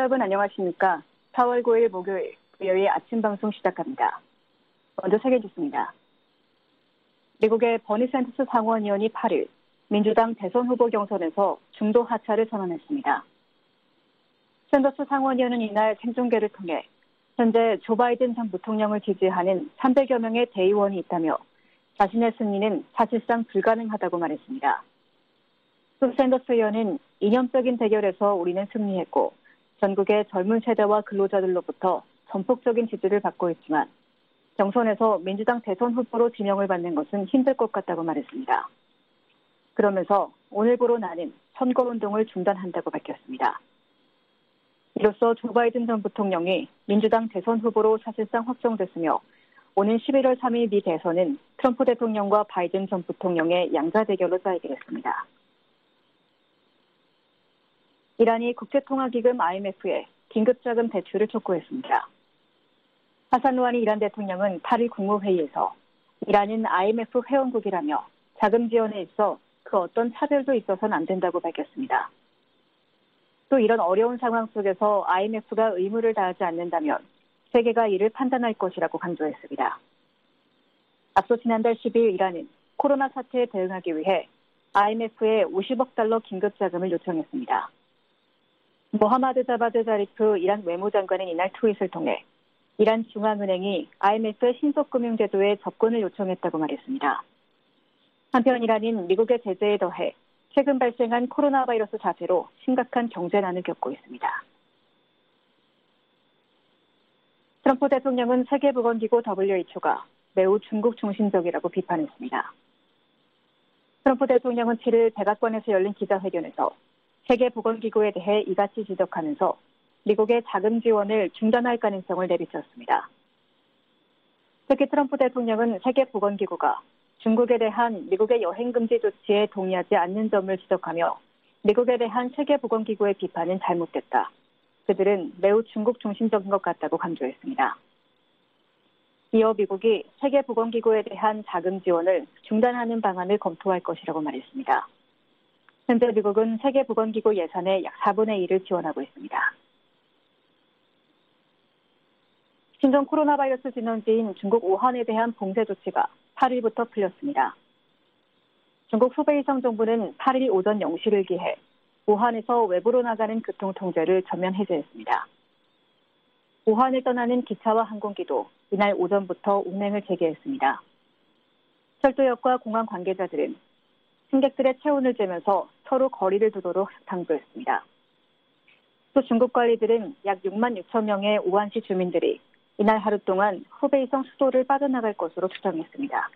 여러분 안녕하십니까? 4월 9일 목요일 VOA 아침 방송 시작합니다. 먼저 세계 뉴스입니다. 미국의 버니 샌더스 상원의원이 8일 민주당 대선 후보 경선에서 중도 하차를 선언했습니다. 샌더스 상원의원은 이날 생중계를 통해 현재 조 바이든 전 부통령을 지지하는 300여 명의 대의원이 있다며 자신의 승리는 사실상 불가능하다고 말했습니다. 또 샌더스 의원은 이념적인 대결에서 우리는 승리했고 전국의 젊은 세대와 근로자들로부터 전폭적인 지지를 받고 있지만 경선에서 민주당 대선 후보로 지명을 받는 것은 힘들 것 같다고 말했습니다. 그러면서 오늘부로 나는 선거운동을 중단한다고 밝혔습니다. 이로써 조 바이든 전 부통령이 민주당 대선 후보로 사실상 확정됐으며 오는 11월 3일 미 대선은 트럼프 대통령과 바이든 전 부통령의 양자 대결로 짜이게 됐습니다. 이란이 국제통화기금 IMF에 긴급자금 대출을 촉구했습니다. 하산 루하니 이란 대통령은 8일 국무회의에서 이란은 IMF 회원국이라며 자금 지원에 있어 그 어떤 차별도 있어서는 안 된다고 밝혔습니다. 또 이런 어려운 상황 속에서 IMF가 의무를 다하지 않는다면 세계가 이를 판단할 것이라고 강조했습니다. 앞서 지난달 10일 이란은 코로나 사태에 대응하기 위해 IMF에 50억 달러 긴급자금을 요청했습니다. 모하마드 자바드 자리프 이란 외무장관은 이날 트윗을 통해 이란 중앙은행이 IMF의 신속금융제도에 접근을 요청했다고 말했습니다. 한편 이란은 미국의 제재에 더해 최근 발생한 코로나 바이러스 사태로 심각한 경제난을 겪고 있습니다. 트럼프 대통령은 세계보건기구 WHO가 매우 중국 중심적이라고 비판했습니다. 트럼프 대통령은 7일 백악관에서 열린 기자회견에서 세계보건기구에 대해 이같이 지적하면서 미국의 자금 지원을 중단할 가능성을 내비쳤습니다. 특히 트럼프 대통령은 세계보건기구가 중국에 대한 미국의 여행금지 조치에 동의하지 않는 점을 지적하며 미국에 대한 세계보건기구의 비판은 잘못됐다. 그들은 매우 중국 중심적인 것 같다고 강조했습니다. 이어 미국이 세계보건기구에 대한 자금 지원을 중단하는 방안을 검토할 것이라고 말했습니다. 현재 미국은 세계보건기구 예산의 약 4분의 1을 지원하고 있습니다. 신종 코로나 바이러스 진원지인 중국 우한에 대한 봉쇄 조치가 8일부터 풀렸습니다. 중국 후베이성 정부는 8일 오전 0시를 기해 우한에서 외부로 나가는 교통 통제를 전면 해제했습니다. 우한을 떠나는 기차와 항공기도 이날 오전부터 운행을 재개했습니다. 철도역과 공항 관계자들은 승객들의 체온을 재면서 서로 거리를 두도록 당부했습니다. 또 중국 관리들은 약 6만 6천 명의 우한시 주민들이 이날 하루 동안 후베이성 수도를 빠져나갈 것으로 추정했습니다.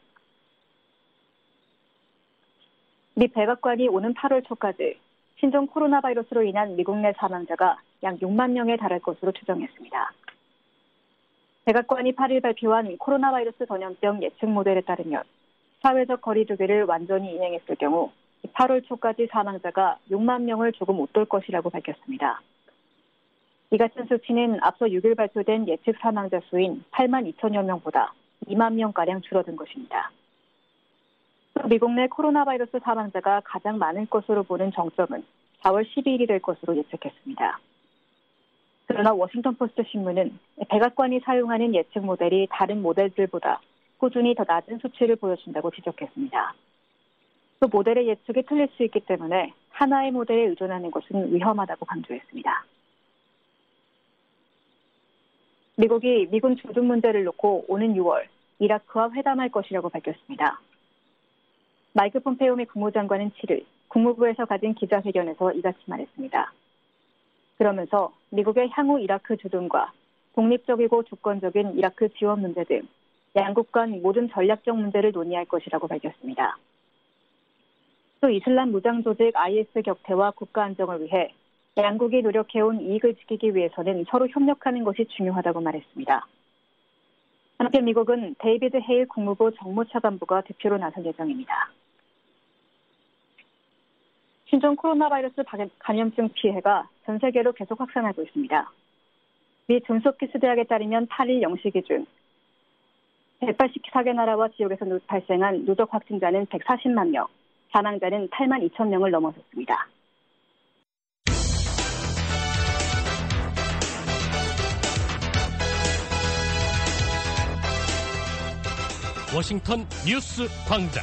미 백악관이 오는 8월 초까지 신종 코로나 바이러스로 인한 미국 내 사망자가 약 6만 명에 달할 것으로 추정했습니다. 백악관이 8일 발표한 코로나 바이러스 전염병 예측 모델에 따르면 사회적 거리 두기를 완전히 이행했을 경우 8월 초까지 사망자가 6만 명을 조금 웃돌 것이라고 밝혔습니다. 이 같은 수치는 앞서 6일 발표된 예측 사망자 수인 8만 2천여 명보다 2만 명가량 줄어든 것입니다. 또 미국 내 코로나 바이러스 사망자가 가장 많은 것으로 보는 정점은 4월 12일이 될 것으로 예측했습니다. 그러나 워싱턴 포스트 신문은 백악관이 사용하는 예측 모델이 다른 모델들보다 꾸준히 더 낮은 수치를 보여준다고 지적했습니다. 또 모델의 예측이 틀릴 수 있기 때문에 하나의 모델에 의존하는 것은 위험하다고 강조했습니다. 미국이 미군 주둔 문제를 놓고 오는 6월 이라크와 회담할 것이라고 밝혔습니다. 마이크 폼페이오 미 국무장관은 7일 국무부에서 가진 기자회견에서 이같이 말했습니다. 그러면서 미국의 향후 이라크 주둔과 독립적이고 주권적인 이라크 지원 문제 등 양국 간 모든 전략적 문제를 논의할 것이라고 밝혔습니다. 또 이슬람 무장 조직 IS 격퇴와 국가 안정을 위해 양국이 노력해온 이익을 지키기 위해서는 서로 협력하는 것이 중요하다고 말했습니다. 한편 미국은 데이비드 헤일 국무부 정무차관부가 대표로 나설 예정입니다. 신종 코로나 바이러스 감염증 피해가 전 세계로 계속 확산하고 있습니다. 미 존스홉킨스 대학에 따르면 8일 0시 기준 184개 나라와 지역에서 발생한 누적 확진자는 140만 명, 사망자는 8만 2천 명을 넘어섰습니다. 워싱턴 뉴스 광장.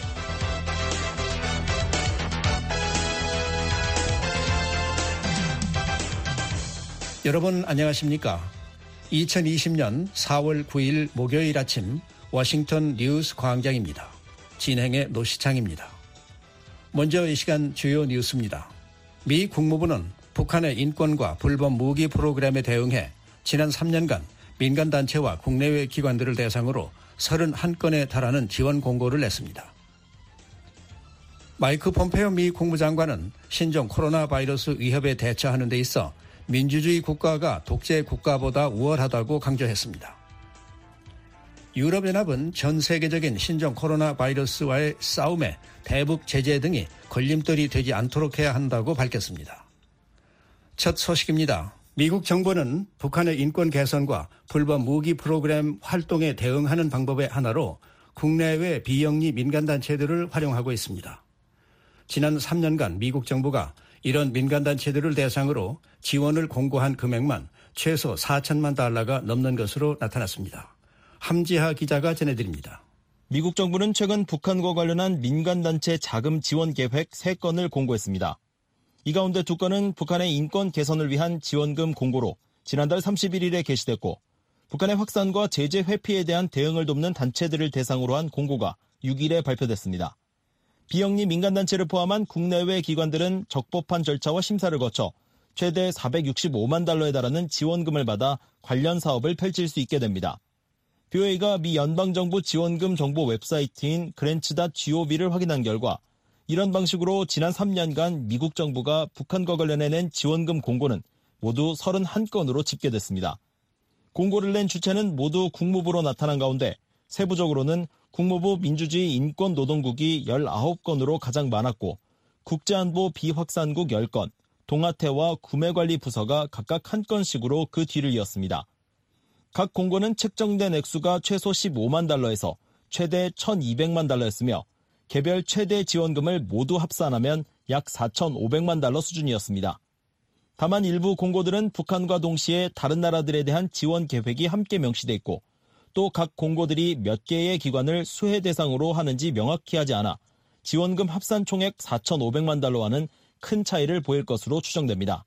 여러분 안녕하십니까? 2020년 4월 9일 목요일 아침 워싱턴 뉴스 광장입니다. 진행의 노시창입니다. 먼저 이 시간 주요 뉴스입니다. 미 국무부는 북한의 인권과 불법 무기 프로그램에 대응해 지난 3년간 민간단체와 국내외 기관들을 대상으로 31건에 달하는 지원 공고를 냈습니다. 마이크 폼페오 미 국무장관은 신종 코로나 바이러스 위협에 대처하는 데 있어 민주주의 국가가 독재 국가보다 우월하다고 강조했습니다. 유럽연합은 전 세계적인 신종 코로나 바이러스와의 싸움에 대북 제재 등이 걸림돌이 되지 않도록 해야 한다고 밝혔습니다. 첫 소식입니다. 미국 정부는 북한의 인권 개선과 불법 무기 프로그램 활동에 대응하는 방법의 하나로 국내외 비영리 민간단체들을 활용하고 있습니다. 지난 3년간 미국 정부가 이런 민간단체들을 대상으로 지원을 공고한 금액만 최소 4천만 달러가 넘는 것으로 나타났습니다. 함지하 기자가 전해드립니다. 미국 정부는 최근 북한과 관련한 민간단체 자금 지원 계획 3건을 공고했습니다. 이 가운데 2건은 북한의 인권 개선을 위한 지원금 공고로 지난달 31일에 게시됐고, 북한의 확산과 제재 회피에 대한 대응을 돕는 단체들을 대상으로 한 공고가 6일에 발표됐습니다. 비영리 민간단체를 포함한 국내외 기관들은 적법한 절차와 심사를 거쳐 최대 465만 달러에 달하는 지원금을 받아 관련 사업을 펼칠 수 있게 됩니다. BOA가 미 연방정부 지원금 정보 웹사이트인 grants.gov를 확인한 결과 이런 방식으로 지난 3년간 미국 정부가 북한과 관련해 낸 지원금 공고는 모두 31건으로 집계됐습니다. 공고를 낸 주체는 모두 국무부로 나타난 가운데 세부적으로는 국무부 민주주의 인권노동국이 19건으로 가장 많았고, 국제안보 비확산국 10건, 동아태와 구매관리부서가 각각 1건씩으로 그 뒤를 이었습니다. 각 공고는 책정된 액수가 최소 15만 달러에서 최대 1,200만 달러였으며 개별 최대 지원금을 모두 합산하면 약 4,500만 달러 수준이었습니다. 다만 일부 공고들은 북한과 동시에 다른 나라들에 대한 지원 계획이 함께 명시돼 있고, 또 각 공고들이 몇 개의 기관을 수혜 대상으로 하는지 명확히 하지 않아 지원금 합산 총액 4,500만 달러와는 큰 차이를 보일 것으로 추정됩니다.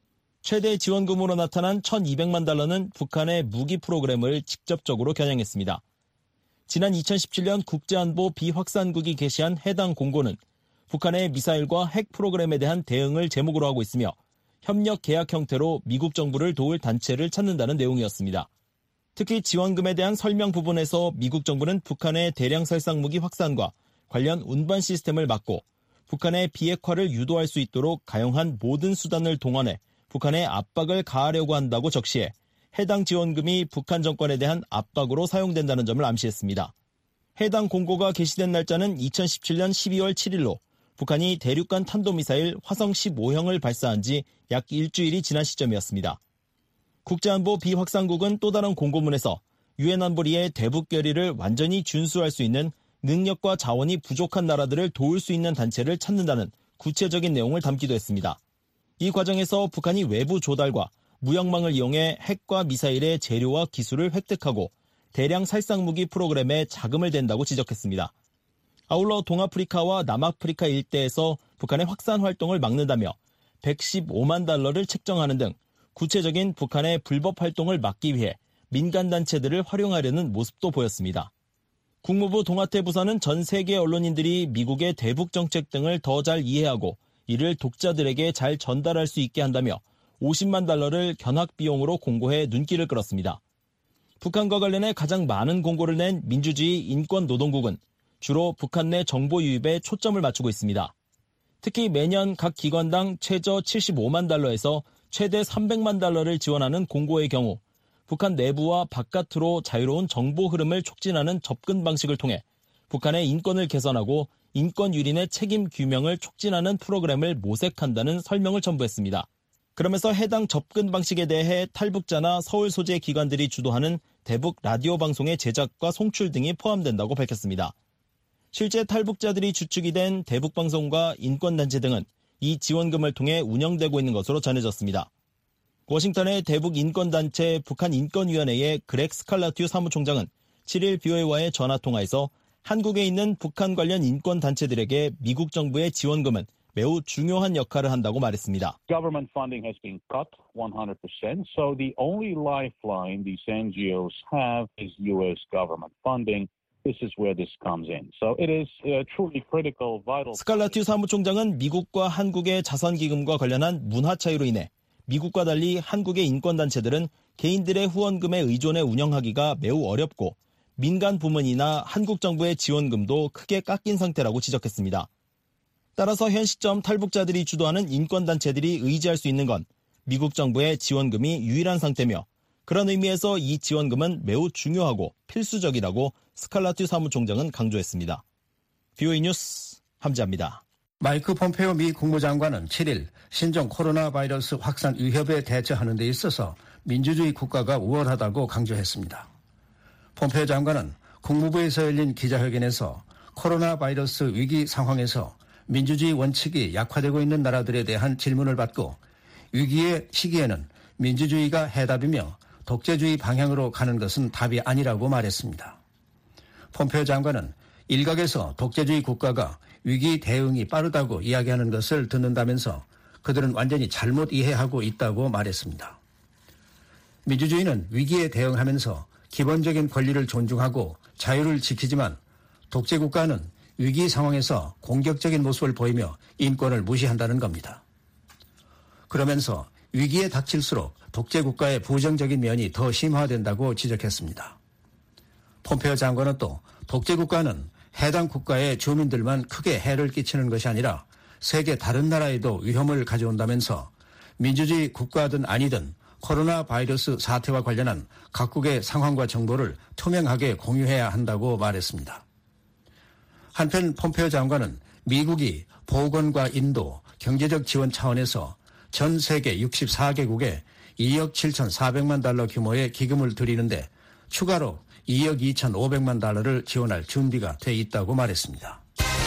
최대 지원금으로 나타난 1,200만 달러는 북한의 무기 프로그램을 직접적으로 겨냥했습니다. 지난 2017년 국제안보 비확산국이 게시한 해당 공고는 북한의 미사일과 핵 프로그램에 대한 대응을 제목으로 하고 있으며 협력 계약 형태로 미국 정부를 도울 단체를 찾는다는 내용이었습니다. 특히 지원금에 대한 설명 부분에서 미국 정부는 북한의 대량 살상 무기 확산과 관련 운반 시스템을 막고 북한의 비핵화를 유도할 수 있도록 가용한 모든 수단을 동원해 북한의 압박을 가하려고 한다고 적시해 해당 지원금이 북한 정권에 대한 압박으로 사용된다는 점을 암시했습니다. 해당 공고가 게시된 날짜는 2017년 12월 7일로 북한이 대륙간 탄도미사일 화성 15형을 발사한 지 약 일주일이 지난 시점이었습니다. 국제안보 비확산국은 또 다른 공고문에서 유엔 안보리의 대북 결의를 완전히 준수할 수 있는 능력과 자원이 부족한 나라들을 도울 수 있는 단체를 찾는다는 구체적인 내용을 담기도 했습니다. 이 과정에서 북한이 외부 조달과 무역망을 이용해 핵과 미사일의 재료와 기술을 획득하고 대량 살상무기 프로그램에 자금을 댄다고 지적했습니다. 아울러 동아프리카와 남아프리카 일대에서 북한의 확산 활동을 막는다며 115만 달러를 책정하는 등 구체적인 북한의 불법 활동을 막기 위해 민간단체들을 활용하려는 모습도 보였습니다. 국무부 동아태 부서는 전 세계 언론인들이 미국의 대북 정책 등을 더 잘 이해하고 이를 독자들에게 잘 전달할 수 있게 한다며 50만 달러를 견학 비용으로 공고해 눈길을 끌었습니다. 북한과 관련해 가장 많은 공고를 낸 민주주의 인권노동국은 주로 북한 내 정보 유입에 초점을 맞추고 있습니다. 특히 매년 각 기관당 최저 75만 달러에서 최대 300만 달러를 지원하는 공고의 경우 북한 내부와 바깥으로 자유로운 정보 흐름을 촉진하는 접근 방식을 통해 북한의 인권을 개선하고 인권 유린의 책임 규명을 촉진하는 프로그램을 모색한다는 설명을 첨부했습니다. 그러면서 해당 접근 방식에 대해 탈북자나 서울 소재 기관들이 주도하는 대북 라디오 방송의 제작과 송출 등이 포함된다고 밝혔습니다. 실제 탈북자들이 주축이 된 대북방송과 인권단체 등은 이 지원금을 통해 운영되고 있는 것으로 전해졌습니다. 워싱턴의 대북인권단체 북한인권위원회의 그렉 스칼라튜 사무총장은 7일 BOA와의 전화통화에서 한국에 있는 북한 관련 인권 단체들에게 미국 정부의 지원금은 매우 중요한 역할을 한다고 말했습니다. Government funding has been cut 100%, so the only lifeline these NGOs have is U.S. government funding. This is where this comes in. So it is truly critical, vital. 스칼라튜 사무총장은 미국과 한국의 자선기금과 관련한 문화 차이로 인해 미국과 달리 한국의 인권단체들은 개인들의 후원금에 의존해 운영하기가 매우 어렵고 민간 부문이나 한국 정부의 지원금도 크게 깎인 상태라고 지적했습니다. 따라서 현 시점 탈북자들이 주도하는 인권단체들이 의지할 수 있는 건 미국 정부의 지원금이 유일한 상태며 그런 의미에서 이 지원금은 매우 중요하고 필수적이라고 스칼라튜 사무총장은 강조했습니다. VOA 뉴스 함지아입니다. 마이크 폼페오 미 국무장관은 7일 신종 코로나 바이러스 확산 위협에 대처하는 데 있어서 민주주의 국가가 우월하다고 강조했습니다. 폼페오 장관은 국무부에서 열린 기자회견에서 코로나 바이러스 위기 상황에서 민주주의 원칙이 약화되고 있는 나라들에 대한 질문을 받고 위기의 시기에는 민주주의가 해답이며 독재주의 방향으로 가는 것은 답이 아니라고 말했습니다. 폼페오 장관은 일각에서 독재주의 국가가 위기 대응이 빠르다고 이야기하는 것을 듣는다면서 그들은 완전히 잘못 이해하고 있다고 말했습니다. 민주주의는 위기에 대응하면서 기본적인 권리를 존중하고 자유를 지키지만 독재국가는 위기 상황에서 공격적인 모습을 보이며 인권을 무시한다는 겁니다. 그러면서 위기에 닥칠수록 독재국가의 부정적인 면이 더 심화된다고 지적했습니다. 폼페오 장관은 또 독재국가는 해당 국가의 주민들만 크게 해를 끼치는 것이 아니라 세계 다른 나라에도 위험을 가져온다면서 민주주의 국가든 아니든 코로나 바이러스 사태와 관련한 각국의 상황과 정보를 투명하게 공유해야 한다고 말했습니다. 한편 폼페오 장관은 미국이 보건과 인도, 경제적 지원 차원에서 전 세계 64개국에 2억 7,400만 달러 규모의 기금을 드리는데 추가로 2억 2,500만 달러를 지원할 준비가 돼 있다고 말했습니다.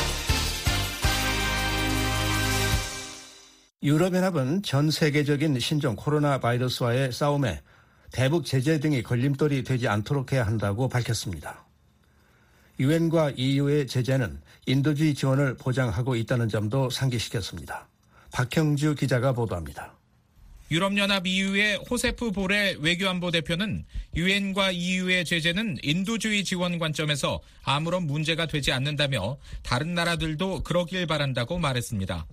유럽연합은 전 세계적인 신종 코로나 바이러스와의 싸움에 대북 제재 등이 걸림돌이 되지 않도록 해야 한다고 밝혔습니다. 유엔과 EU의 제재는 인도주의 지원을 보장하고 있다는 점도 상기시켰습니다. 박형주 기자가 보도합니다. 유럽연합 EU의 호세프 보렐 외교안보 대표는 유엔과 EU의 제재는 인도주의 지원 관점에서 아무런 문제가 되지 않는다며 다른 나라들도 그러길 바란다고 말했습니다.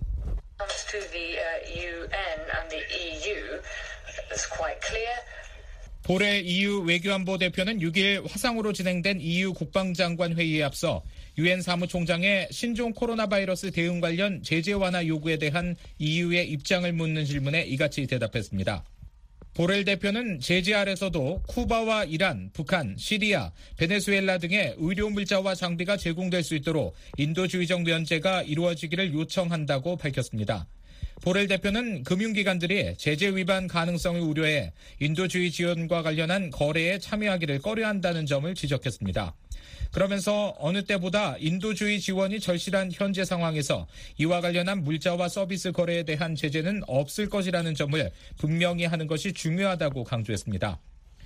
보렐 EU 외교안보 대표는 6일 화상으로 진행된 EU 국방장관 회의에 앞서 유엔 사무총장의 신종 코로나 바이러스 대응 관련 제재 완화 요구에 대한 EU의 입장을 묻는 질문에 이같이 대답했습니다. 보렐 대표는 제재 아래서도 쿠바와 이란, 북한, 시리아, 베네수엘라 등의 의료 물자와 장비가 제공될 수 있도록 인도주의적 면제가 이루어지기를 요청한다고 밝혔습니다. 보렐 대표는 금융기관들이 제재 위반 가능성을 우려해 인도주의 지원과 관련한 거래에 참여하기를 꺼려한다는 점을 지적했습니다. 그러면서 어느 때보다 인도주의 지원이 절실한 현재 상황에서 이와 관련한 물자와 서비스 거래에 대한 제재는 없을 것이라는 점을 분명히 하는 것이 중요하다고 강조했습니다.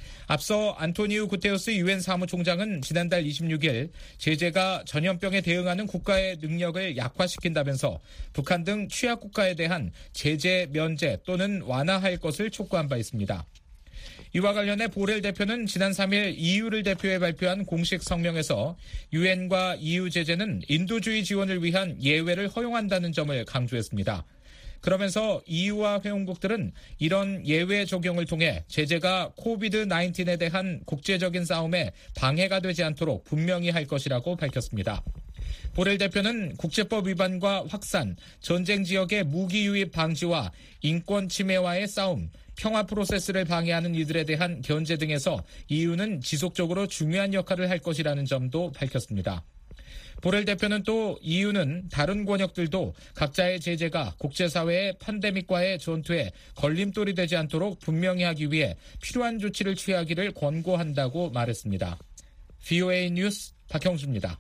앞서 안토니우 구테우스 유엔 사무총장은 지난달 26일 제재가 전염병에 대응하는 국가의 능력을 약화시킨다면서 북한 등 취약 국가에 대한 제재 면제 또는 완화할 것을 촉구한 바 있습니다. 이와 관련해 보렐 대표는 지난 3일 EU를 대표해 발표한 공식 성명에서 유엔과 EU 제재는 인도주의 지원을 위한 예외를 허용한다는 점을 강조했습니다. 그러면서 EU와 회원국들은 이런 예외 적용을 통해 제재가 코비드-19에 대한 국제적인 싸움에 방해가 되지 않도록 분명히 할 것이라고 밝혔습니다. 보렐 대표는 국제법 위반과 확산, 전쟁 지역의 무기 유입 방지와 인권 침해와의 싸움, 평화 프로세스를 방해하는 이들에 대한 견제 등에서 EU는 지속적으로 중요한 역할을 할 것이라는 점도 밝혔습니다. 보렐 대표는 또 EU는 다른 권역들도 각자의 제재가 국제사회의 팬데믹과의 전투에 걸림돌이 되지 않도록 분명히 하기 위해 필요한 조치를 취하기를 권고한다고 말했습니다. VOA 뉴스 박형주입니다.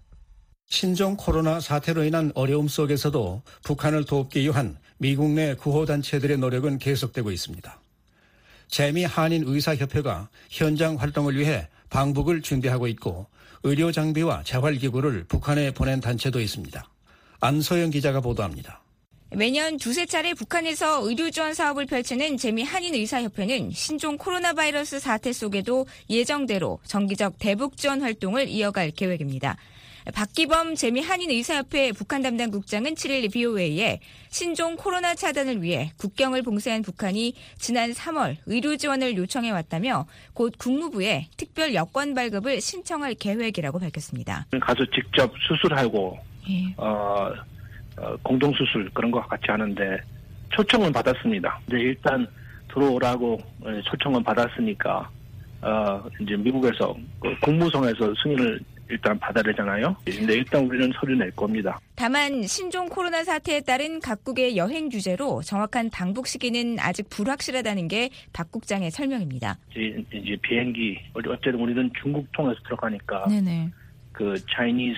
신종 코로나 사태로 인한 어려움 속에서도 북한을 돕기 위한 미국 내 구호단체들의 노력은 계속되고 있습니다. 재미 한인 의사협회가 현장 활동을 위해 방북을 준비하고 있고 의료 장비와 재활기구를 북한에 보낸 단체도 있습니다. 안소영 기자가 보도합니다. 매년 두세 차례 북한에서 의료 지원 사업을 펼치는 재미한인의사협회는 신종 코로나 바이러스 사태 속에도 예정대로 정기적 대북 지원 활동을 이어갈 계획입니다. 박기범 재미한인의사협회 북한 담당 국장은 7일 BOA에 신종 코로나 차단을 위해 국경을 봉쇄한 북한이 지난 3월 의료 지원을 요청해왔다며 곧 국무부에 특별 여권 발급을 신청할 계획이라고 밝혔습니다. 가서 직접 수술하고 공동수술 그런 거 같이 하는데 초청은 받았습니다. 근데 일단 들어오라고 초청은 받았으니까 이제 미국에서 국무성에서 승인을 일단 받아야 되잖아요. 근데 일단 우리는 서류 낼 겁니다. 다만 신종 코로나 사태에 따른 각국의 여행 규제로 정확한 방북 시기는 아직 불확실하다는 게 박 국장의 설명입니다. 이제 비행기 어쨌든 우리는 중국 통해서 들어가니까 네네. 그 Chinese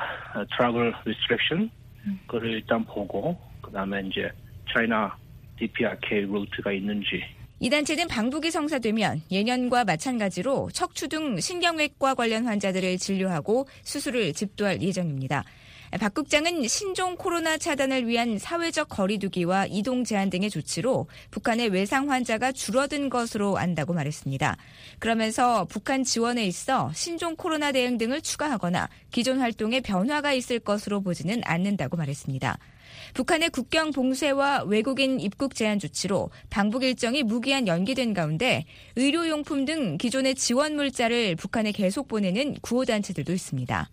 travel restriction 그걸 일단 보고 그다음에 이제 China DPRK 루트가 있는지. 이 단체는 방북이 성사되면 예년과 마찬가지로 척추 등 신경외과 관련 환자들을 진료하고 수술을 집도할 예정입니다. 박 국장은 신종 코로나 차단을 위한 사회적 거리 두기와 이동 제한 등의 조치로 북한의 외상 환자가 줄어든 것으로 안다고 말했습니다. 그러면서 북한 지원에 있어 신종 코로나 대응 등을 추가하거나 기존 활동에 변화가 있을 것으로 보지는 않는다고 말했습니다. 북한의 국경 봉쇄와 외국인 입국 제한 조치로 방북 일정이 무기한 연기된 가운데 의료용품 등 기존의 지원 물자를 북한에 계속 보내는 구호단체들도 있습니다.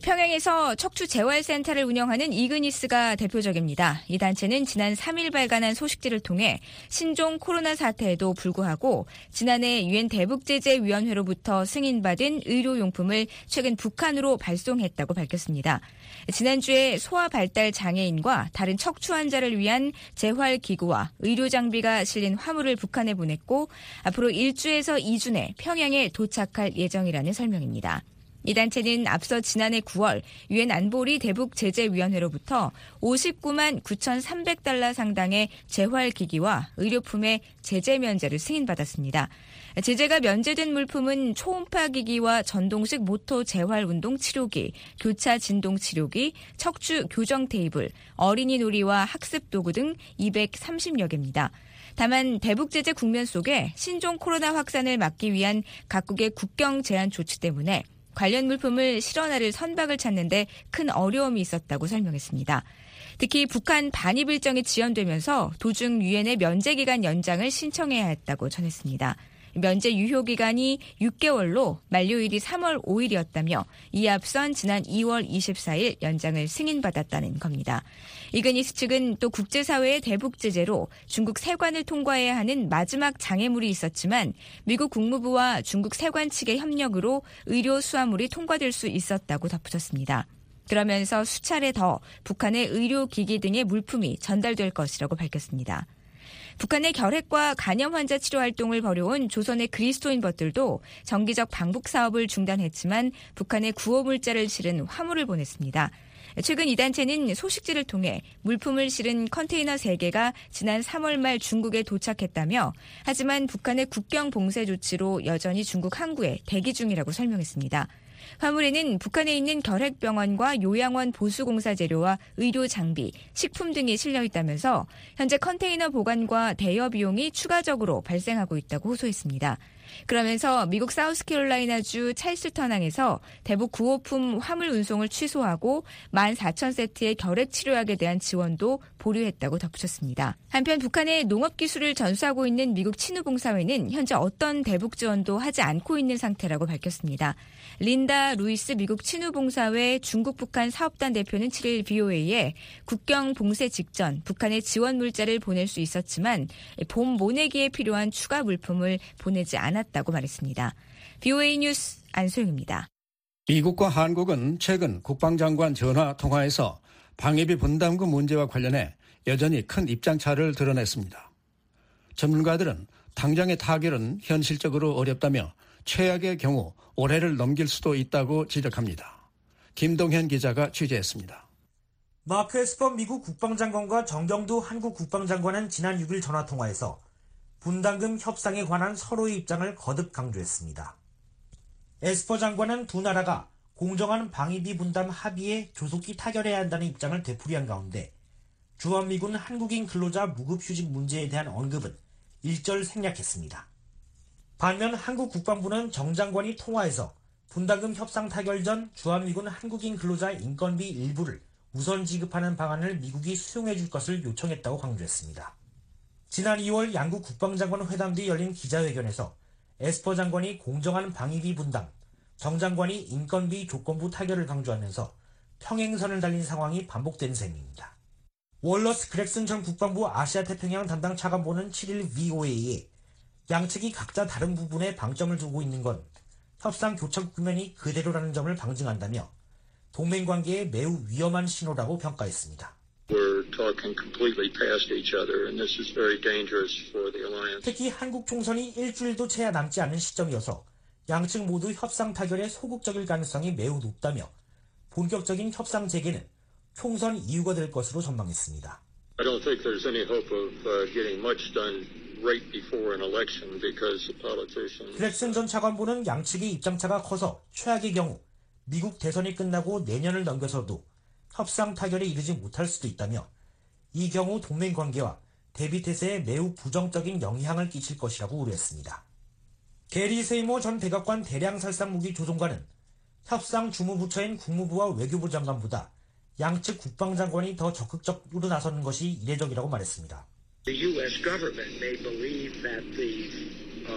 평양에서 척추 재활센터를 운영하는 이그니스가 대표적입니다. 이 단체는 지난 3일 발간한 소식지를 통해 신종 코로나 사태에도 불구하고 지난해 유엔 대북제재위원회로부터 승인받은 의료용품을 최근 북한으로 발송했다고 밝혔습니다. 지난주에 소아 발달 장애인과 다른 척추 환자를 위한 재활기구와 의료장비가 실린 화물을 북한에 보냈고 앞으로 1주에서 2주 내 평양에 도착할 예정이라는 설명입니다. 이 단체는 앞서 지난해 9월 유엔 안보리 대북제재위원회로부터 59만 9,300달러 상당의 재활기기와 의료품의 제재 면제를 승인받았습니다. 제재가 면제된 물품은 초음파 기기와 전동식 모터 재활운동 치료기, 교차 진동 치료기, 척추 교정 테이블, 어린이 놀이와 학습 도구 등 230여 개입니다. 다만 대북 제재 국면 속에 신종 코로나 확산을 막기 위한 각국의 국경 제한 조치 때문에 관련 물품을 실어나를 선박을 찾는데 큰 어려움이 있었다고 설명했습니다. 특히 북한 반입 일정이 지연되면서 도중 유엔의 면제 기간 연장을 신청해야 했다고 전했습니다. 면제 유효 기간이 6개월로 만료일이 3월 5일이었다며 이에 앞선 지난 2월 24일 연장을 승인받았다는 겁니다. 이그니스 측은 또 국제사회의 대북 제재로 중국 세관을 통과해야 하는 마지막 장애물이 있었지만 미국 국무부와 중국 세관 측의 협력으로 의료 수화물이 통과될 수 있었다고 덧붙였습니다. 그러면서 수차례 더 북한의 의료기기 등의 물품이 전달될 것이라고 밝혔습니다. 북한의 결핵과 간염 환자 치료 활동을 벌여온 조선의 그리스도인벗들도 정기적 방북 사업을 중단했지만 북한에 구호 물자를 실은 화물을 보냈습니다. 최근 이 단체는 소식지를 통해 물품을 실은 컨테이너 3개가 지난 3월 말 중국에 도착했다며 하지만 북한의 국경 봉쇄 조치로 여전히 중국 항구에 대기 중이라고 설명했습니다. 화물에는 북한에 있는 결핵병원과 요양원 보수공사 재료와 의료 장비, 식품 등이 실려 있다면서 현재 컨테이너 보관과 대여 비용이 추가적으로 발생하고 있다고 호소했습니다. 그러면서 미국 사우스캐롤라이나주 찰스턴항에서 대북 구호품 화물 운송을 취소하고 14,000세트의 결핵 치료약에 대한 지원도 보류했다고 덧붙였습니다. 한편 북한의 농업기술을 전수하고 있는 미국 친우봉사회는 현재 어떤 대북 지원도 하지 않고 있는 상태라고 밝혔습니다. 린다 루이스 미국 친우봉사회 중국 북한 사업단 대표는 7일 BOA에 국경 봉쇄 직전 북한에 지원 물자를 보낼 수 있었지만 봄 모내기에 필요한 추가 물품을 보내지 않았다고 말했습니다. BOA 뉴스 안소영입니다. 미국과 한국은 최근 국방장관 전화 통화에서 방위비 분담금 문제와 관련해 여전히 큰 입장차를 드러냈습니다. 전문가들은 당장의 타결은 현실적으로 어렵다며 최악의 경우 올해를 넘길 수도 있다고 지적합니다. 김동현 기자가 취재했습니다. 마크 에스퍼 미국 국방장관과 정경두 한국 국방장관은 지난 6일 전화통화에서 분담금 협상에 관한 서로의 입장을 거듭 강조했습니다. 에스퍼 장관은 두 나라가 공정한 방위비 분담 합의에 조속히 타결해야 한다는 입장을 되풀이한 가운데 주한미군 한국인 근로자 무급휴직 문제에 대한 언급은 일절 생략했습니다. 반면 한국 국방부는 정 장관이 통화에서 분담금 협상 타결 전 주한미군 한국인 근로자 인건비 일부를 우선 지급하는 방안을 미국이 수용해 줄 것을 요청했다고 강조했습니다. 지난 2월 양국 국방장관 회담 뒤 열린 기자회견에서 에스퍼 장관이 공정한 방위비 분담, 정 장관이 인건비 조건부 타결을 강조하면서 평행선을 달린 상황이 반복된 셈입니다. 월러스 그렉슨 전 국방부 아시아태평양 담당 차관보는 7일 VOA에 양측이 각자 다른 부분에 방점을 두고 있는 건 협상 교착 국면이 그대로라는 점을 방증한다며 동맹관계에 매우 위험한 신호라고 평가했습니다. 특히 한국 총선이 일주일도 채 남지 않은 시점이어서 양측 모두 협상 타결에 소극적일 가능성이 매우 높다며 본격적인 협상 재개는 총선 이유가 될 것으로 전망했습니다. 그렉슨 전 차관보는 양측의 입장차가 커서 최악의 경우 미국 대선이 끝나고 내년을 넘겨서도 협상 타결에 이르지 못할 수도 있다며 이 경우 동맹 관계와 대비 태세에 매우 부정적인 영향을 끼칠 것이라고 우려했습니다. 게리 세이모 전 백악관 대량살상무기 조종관은 협상 주무부처인 국무부와 외교부 장관보다 양측 국방장관이 더 적극적으로 나서는 것이 이례적이라고 말했습니다. The U.S. government may believe that the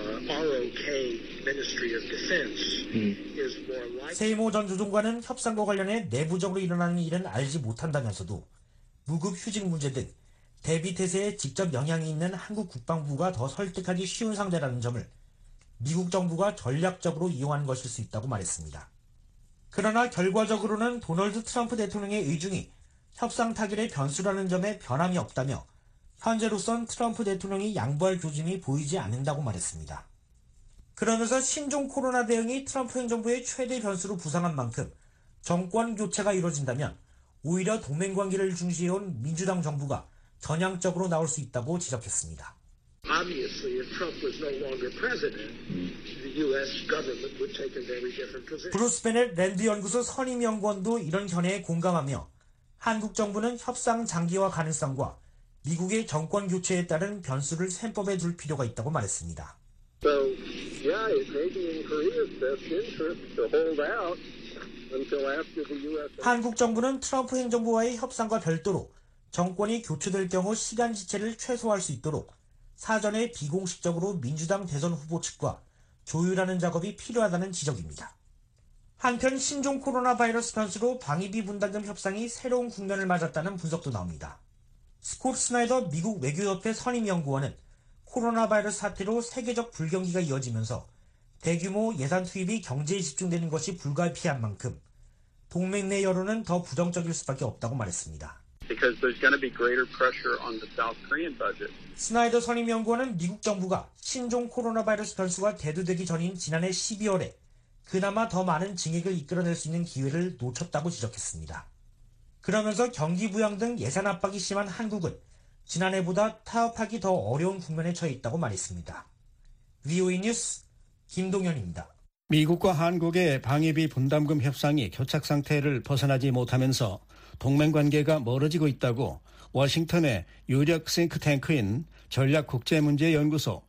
ROK Ministry of Defense is more likely. 세이모 전 조종관은 협상과 관련해 내부적으로 일어나는 일은 알지 못한다면서도 무급 휴직 문제 등 대비 태세에 직접 영향이 있는 한국 국방부가 더 설득하기 쉬운 상대라는 점을 미국 정부가 전략적으로 이용한 것일 수 있다고 말했습니다. 그러나 결과적으로는 도널드 트럼프 대통령의 의중이 협상 타결의 변수라는 점에 변함이 없다며 현재로선 트럼프 대통령이 양보할 조짐이 보이지 않는다고 말했습니다. 그러면서 신종 코로나 대응이 트럼프 행정부의 최대 변수로 부상한 만큼 정권 교체가 이뤄진다면 오히려 동맹관계를 중시해온 민주당 정부가 전향적으로 나올 수 있다고 지적했습니다. Obviously, if Trump was no longer president, the U.S. government would take a very different position. 브루스 베넷 랜드 연구소 선임연구원도 이런 견해에 공감하며 한국 정부는 협상 장기화 가능성과 미국의 정권 교체에 따른 변수를 셈법에 둘 필요가 있다고 말했습니다. So, yeah, it may be in Korea's best interest to hold out until after the U.S. 한국 정부는 트럼프 행정부와의 협상과 별도로 정권이 교체될 경우 시간 지체를 최소화할 수 있도록 사전에 비공식적으로 민주당 대선 후보 측과 조율하는 작업이 필요하다는 지적입니다. 한편 신종 코로나 바이러스 변수로 방위비 분담금 협상이 새로운 국면을 맞았다는 분석도 나옵니다. 스콧 스나이더 미국 외교협회 선임연구원은 코로나 바이러스 사태로 세계적 불경기가 이어지면서 대규모 예산 투입이 경제에 집중되는 것이 불가피한 만큼 동맹 내 여론은 더 부정적일 수밖에 없다고 말했습니다. Because there's going to be greater pressure on the South Korean budget. 스나이더 선임연구원은 미국 정부가 신종 코로나 바이러스 변수가 대두되기 전인 지난해 12월에 그나마 더 많은 증액을 이끌어낼 수 있는 기회를 놓쳤다고 지적했습니다. 그러면서 경기 부양 등 예산 압박이 심한 한국은 지난해보다 타협하기 더 어려운 국면에 처해 있다고 말했습니다. VOA 뉴스 김동현입니다. 미국과 한국의 방위비 분담금 협상이 교착 상태를 벗어나지 못하면서 동맹관계가 멀어지고 있다고 워싱턴의 유력 싱크탱크인 전략국제문제연구소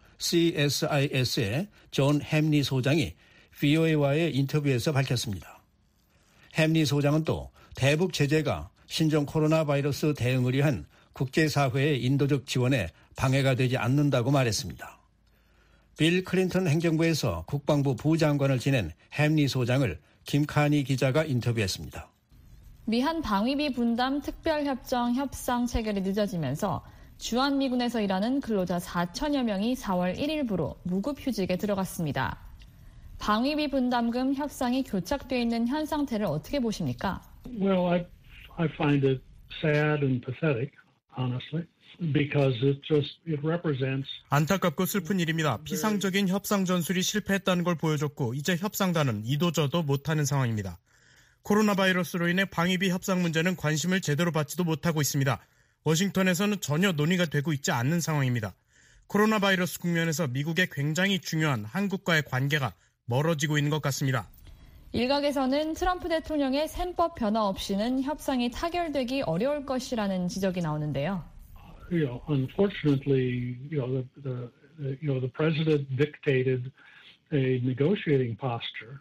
CSIS의 존 햄리 소장이 VOA와의 인터뷰에서 밝혔습니다. 햄리 소장은 또 대북 제재가 신종 코로나 바이러스 대응을 위한 국제사회의 인도적 지원에 방해가 되지 않는다고 말했습니다. 빌 클린턴 행정부에서 국방부 부장관을 지낸 햄리 소장을 김카니 기자가 인터뷰했습니다. 미한 방위비 분담 특별협정 협상 체결이 늦어지면서 주한미군에서 일하는 근로자 4천여 명이 4월 1일부로 무급휴직에 들어갔습니다. 방위비 분담금 협상이 교착되어 있는 현 상태를 어떻게 보십니까? Well, I find it sad and pathetic, honestly, because it represents. 안타깝고 슬픈 일입니다. 피상적인 협상 전술이 실패했다는 걸 보여줬고 이제 협상단은 이도저도 못하는 상황입니다. 코로나 바이러스로 인해 방위비 협상 문제는 관심을 제대로 받지도 못하고 있습니다. 워싱턴에서는 전혀 논의가 되고 있지 않는 상황입니다. 코로나 바이러스 국면에서 미국의 굉장히 중요한 한국과의 관계가 멀어지고 있는 것 같습니다. 일각에서는 트럼프 대통령의 셈법 변화 없이는 협상이 타결되기 어려울 것이라는 지적이 나오는데요. Unfortunately, the president dictated a negotiating posture.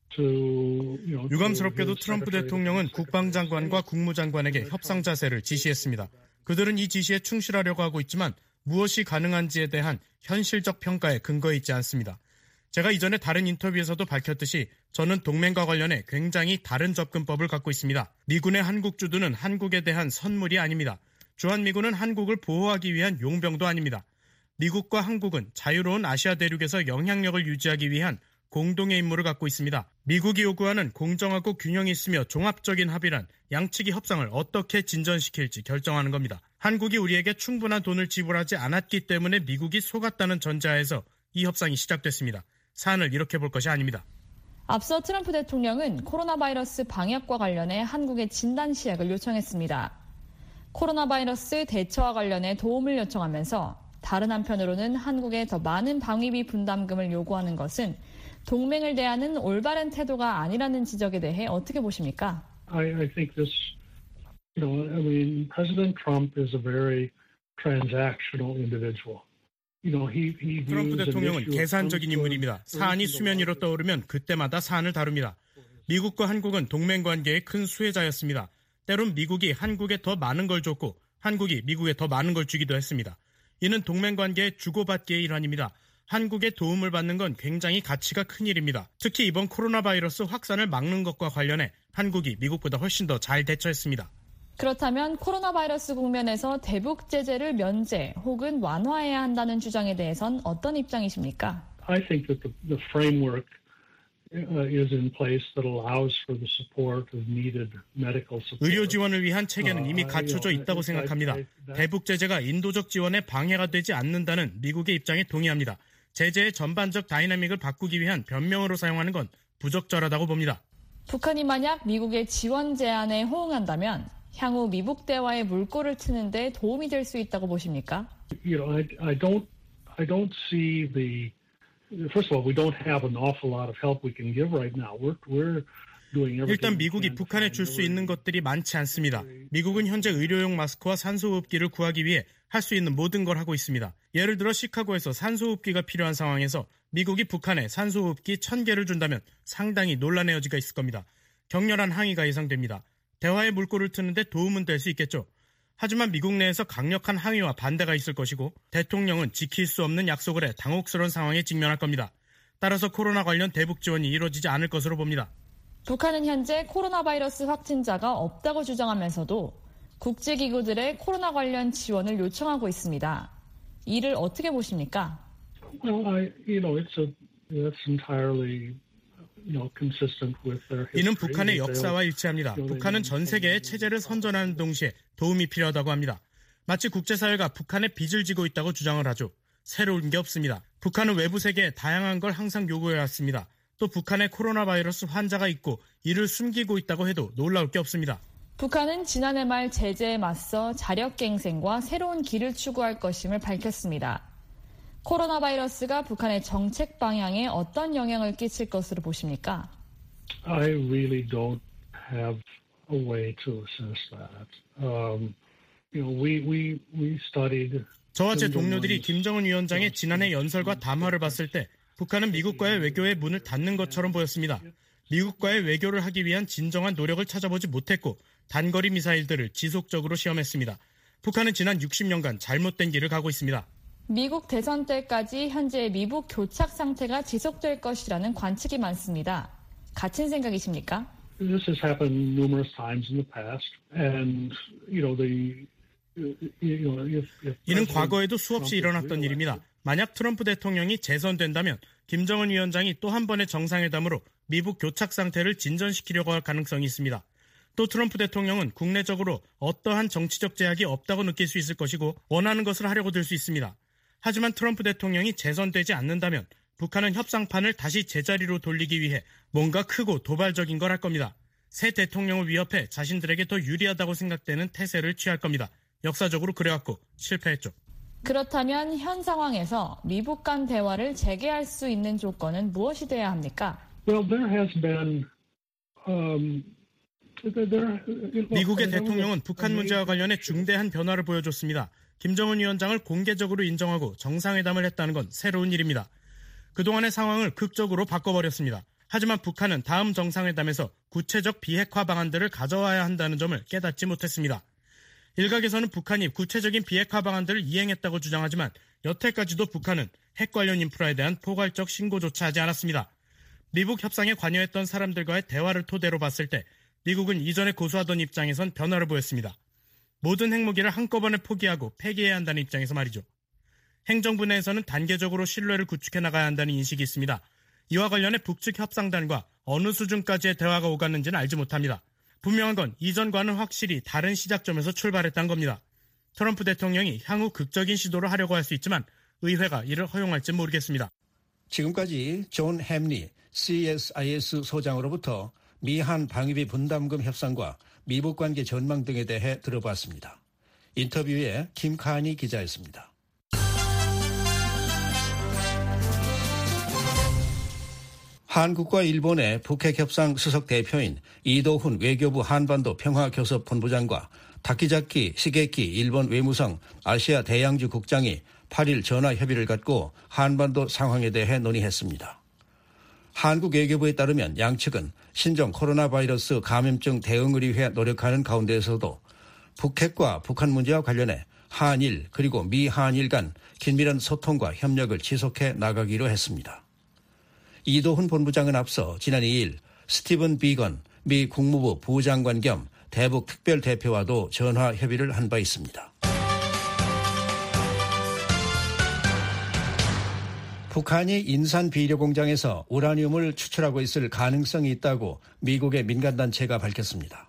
유감스럽게도 트럼프 대통령은 국방장관과 국무장관에게 협상 자세를 지시했습니다. 그들은 이 지시에 충실하려고 하고 있지만 무엇이 가능한지에 대한 현실적 평가에 근거해 있지 않습니다. 제가 이전에 다른 인터뷰에서도 밝혔듯이 저는 동맹과 관련해 굉장히 다른 접근법을 갖고 있습니다. 미군의 한국 주둔은 한국에 대한 선물이 아닙니다. 주한미군은 한국을 보호하기 위한 용병도 아닙니다. 미국과 한국은 자유로운 아시아 대륙에서 영향력을 유지하기 위한 공동의 임무를 갖고 있습니다. 미국이 요구하는 공정하고 균형이 있으며 종합적인 합의란 양측이 협상을 어떻게 진전시킬지 결정하는 겁니다. 한국이 우리에게 충분한 돈을 지불하지 않았기 때문에 미국이 속았다는 전제하에서 이 협상이 시작됐습니다. 사안을 이렇게 볼 것이 아닙니다. 앞서 트럼프 대통령은 코로나 바이러스 방역과 관련해 한국에 진단 시약을 요청했습니다. 코로나 바이러스 대처와 관련해 도움을 요청하면서 다른 한편으로는 한국에 더 많은 방위비 분담금을 요구하는 것은 동맹을 대하는 올바른 태도가 아니라는 지적에 대해 어떻게 보십니까? I think this, President Trump is a very transactional individual. 트럼프 대통령은 계산적인 인물입니다. 사안이 수면 위로 떠오르면 그때마다 사안을 다룹니다. 미국과 한국은 동맹 관계의 큰 수혜자였습니다. 때론 미국이 한국에 더 많은 걸 줬고 한국이 미국에 더 많은 걸 주기도 했습니다. 이는 동맹 관계의 주고받기의 일환입니다. 한국의 도움을 받는 건 굉장히 가치가 큰 일입니다. 특히 이번 코로나 바이러스 확산을 막는 것과 관련해 한국이 미국보다 훨씬 더 잘 대처했습니다. 그렇다면 코로나 바이러스 국면에서 대북 제재를 면제 혹은 완화해야 한다는 주장에 대해선 어떤 입장이십니까? I think that the framework is in place that allows for the support of needed medical support. 의료 지원을 위한 체계는 이미 갖춰져 있다고 생각합니다. 대북 제재가 인도적 지원에 방해가 되지 않는다는 미국의 입장에 동의합니다. 제재의 전반적 다이나믹을 바꾸기 위한 변명으로 사용하는 건 부적절하다고 봅니다. 북한이 만약 미국의 지원 제안에 호응한다면 향후 미북 대화에 물꼬를 트는 데 도움이 될 수 있다고 보십니까? I don't see the. First of all, we don't have an awful lot of help we can give right now. We're doing everything. 일단 미국이 북한에 줄 수 있는 것들이 많지 않습니다. 미국은 현재 의료용 마스크와 산소호흡기를 구하기 위해 할 수 있는 모든 걸 하고 있습니다. 예를 들어 시카고에서 산소호흡기가 필요한 상황에서 미국이 북한에 산소호흡기 1000개를 준다면 상당히 논란의 여지가 있을 겁니다. 격렬한 항의가 예상됩니다. 대화의 물꼬를 트는데 도움은 될 수 있겠죠. 하지만 미국 내에서 강력한 항의와 반대가 있을 것이고 대통령은 지킬 수 없는 약속을 해 당혹스러운 상황에 직면할 겁니다. 따라서 코로나 관련 대북 지원이 이루어지지 않을 것으로 봅니다. 북한은 현재 코로나 바이러스 확진자가 없다고 주장하면서도 국제기구들의 코로나 관련 지원을 요청하고 있습니다. 이를 어떻게 보십니까? Well, that's entirely consistent with their history. 이는 북한의 역사와 일치합니다. 북한은 전 세계에 체제를 선전하는 동시에 도움이 필요하다고 합니다. 마치 국제사회가 북한에 빚을 지고 있다고 주장을 하죠. 새로운 게 없습니다. 북한은 외부 세계에 다양한 걸 항상 요구해왔습니다. 또 북한에 코로나 바이러스 환자가 있고 이를 숨기고 있다고 해도 놀라울 게 없습니다. 북한은 지난해 말 제재에 맞서 자력갱생과 새로운 길을 추구할 것임을 밝혔습니다. 코로나 바이러스가 북한의 정책 방향에 어떤 영향을 끼칠 것으로 보십니까? I really don't have a way to assess that. We studied. 저와 제 동료들이 김정은 위원장의 지난해 연설과 담화를 봤을 때 북한은 미국과의 외교의 문을 닫는 것처럼 보였습니다. 미국과의 외교를 하기 위한 진정한 노력을 찾아보지 못했고 단거리 미사일들을 지속적으로 시험했습니다. 북한은 지난 60년간 잘못된 길을 가고 있습니다. 미국 대선 때까지 현재 미북 교착 상태가 지속될 것이라는 관측이 많습니다. 같은 생각이십니까? This has happened numerous times in the past, and 이는 과거에도 수없이 일어났던 일입니다. 만약 트럼프 대통령이 재선된다면 김정은 위원장이 또 한 번의 정상회담으로 미북 교착 상태를 진전시키려고 할 가능성이 있습니다. 또 트럼프 대통령은 국내적으로 어떠한 정치적 제약이 없다고 느낄 수 있을 것이고 원하는 것을 하려고 들 수 있습니다. 하지만 트럼프 대통령이 재선되지 않는다면 북한은 협상판을 다시 제자리로 돌리기 위해 뭔가 크고 도발적인 걸 할 겁니다. 새 대통령을 위협해 자신들에게 더 유리하다고 생각되는 태세를 취할 겁니다. 역사적으로 그래왔고 실패했죠. 그렇다면 현 상황에서 미북 간 대화를 재개할 수 있는 조건은 무엇이 돼야 합니까? Well, there has been 미국의 대통령은 북한 문제와 관련해 중대한 변화를 보여줬습니다. 김정은 위원장을 공개적으로 인정하고 정상회담을 했다는 건 새로운 일입니다. 그동안의 상황을 극적으로 바꿔버렸습니다. 하지만 북한은 다음 정상회담에서 구체적 비핵화 방안들을 가져와야 한다는 점을 깨닫지 못했습니다. 일각에서는 북한이 구체적인 비핵화 방안들을 이행했다고 주장하지만 여태까지도 북한은 핵 관련 인프라에 대한 포괄적 신고조차 하지 않았습니다. 미국 협상에 관여했던 사람들과의 대화를 토대로 봤을 때 미국은 이전에 고수하던 입장에선 변화를 보였습니다. 모든 핵무기를 한꺼번에 포기하고 폐기해야 한다는 입장에서 말이죠. 행정부 내에서는 단계적으로 신뢰를 구축해 나가야 한다는 인식이 있습니다. 이와 관련해 북측 협상단과 어느 수준까지의 대화가 오갔는지는 알지 못합니다. 분명한 건 이전과는 확실히 다른 시작점에서 출발했다는 겁니다. 트럼프 대통령이 향후 극적인 시도를 하려고 할 수 있지만 의회가 이를 허용할지 모르겠습니다. 지금까지 존 햄리 CSIS 소장으로부터 미한 방위비 분담금 협상과 미북 관계 전망 등에 대해 들어봤습니다. 인터뷰에 김카니 기자였습니다. 한국과 일본의 북핵협상 수석 대표인 이도훈 외교부 한반도 평화교섭본부장과 타키자키 시게키 일본 외무성 아시아 대양주 국장이 8일 전화 협의를 갖고 한반도 상황에 대해 논의했습니다. 한국 외교부에 따르면 양측은 신종 코로나 바이러스 감염증 대응을 위해 노력하는 가운데에서도 북핵과 북한 문제와 관련해 한일 그리고 미한일 간 긴밀한 소통과 협력을 지속해 나가기로 했습니다. 이도훈 본부장은 앞서 지난 2일 스티븐 비건 미 국무부 부장관 겸 대북 특별대표와도 전화 협의를 한 바 있습니다. 북한이 인산 비료 공장에서 우라늄을 추출하고 있을 가능성이 있다고 미국의 민간단체가 밝혔습니다.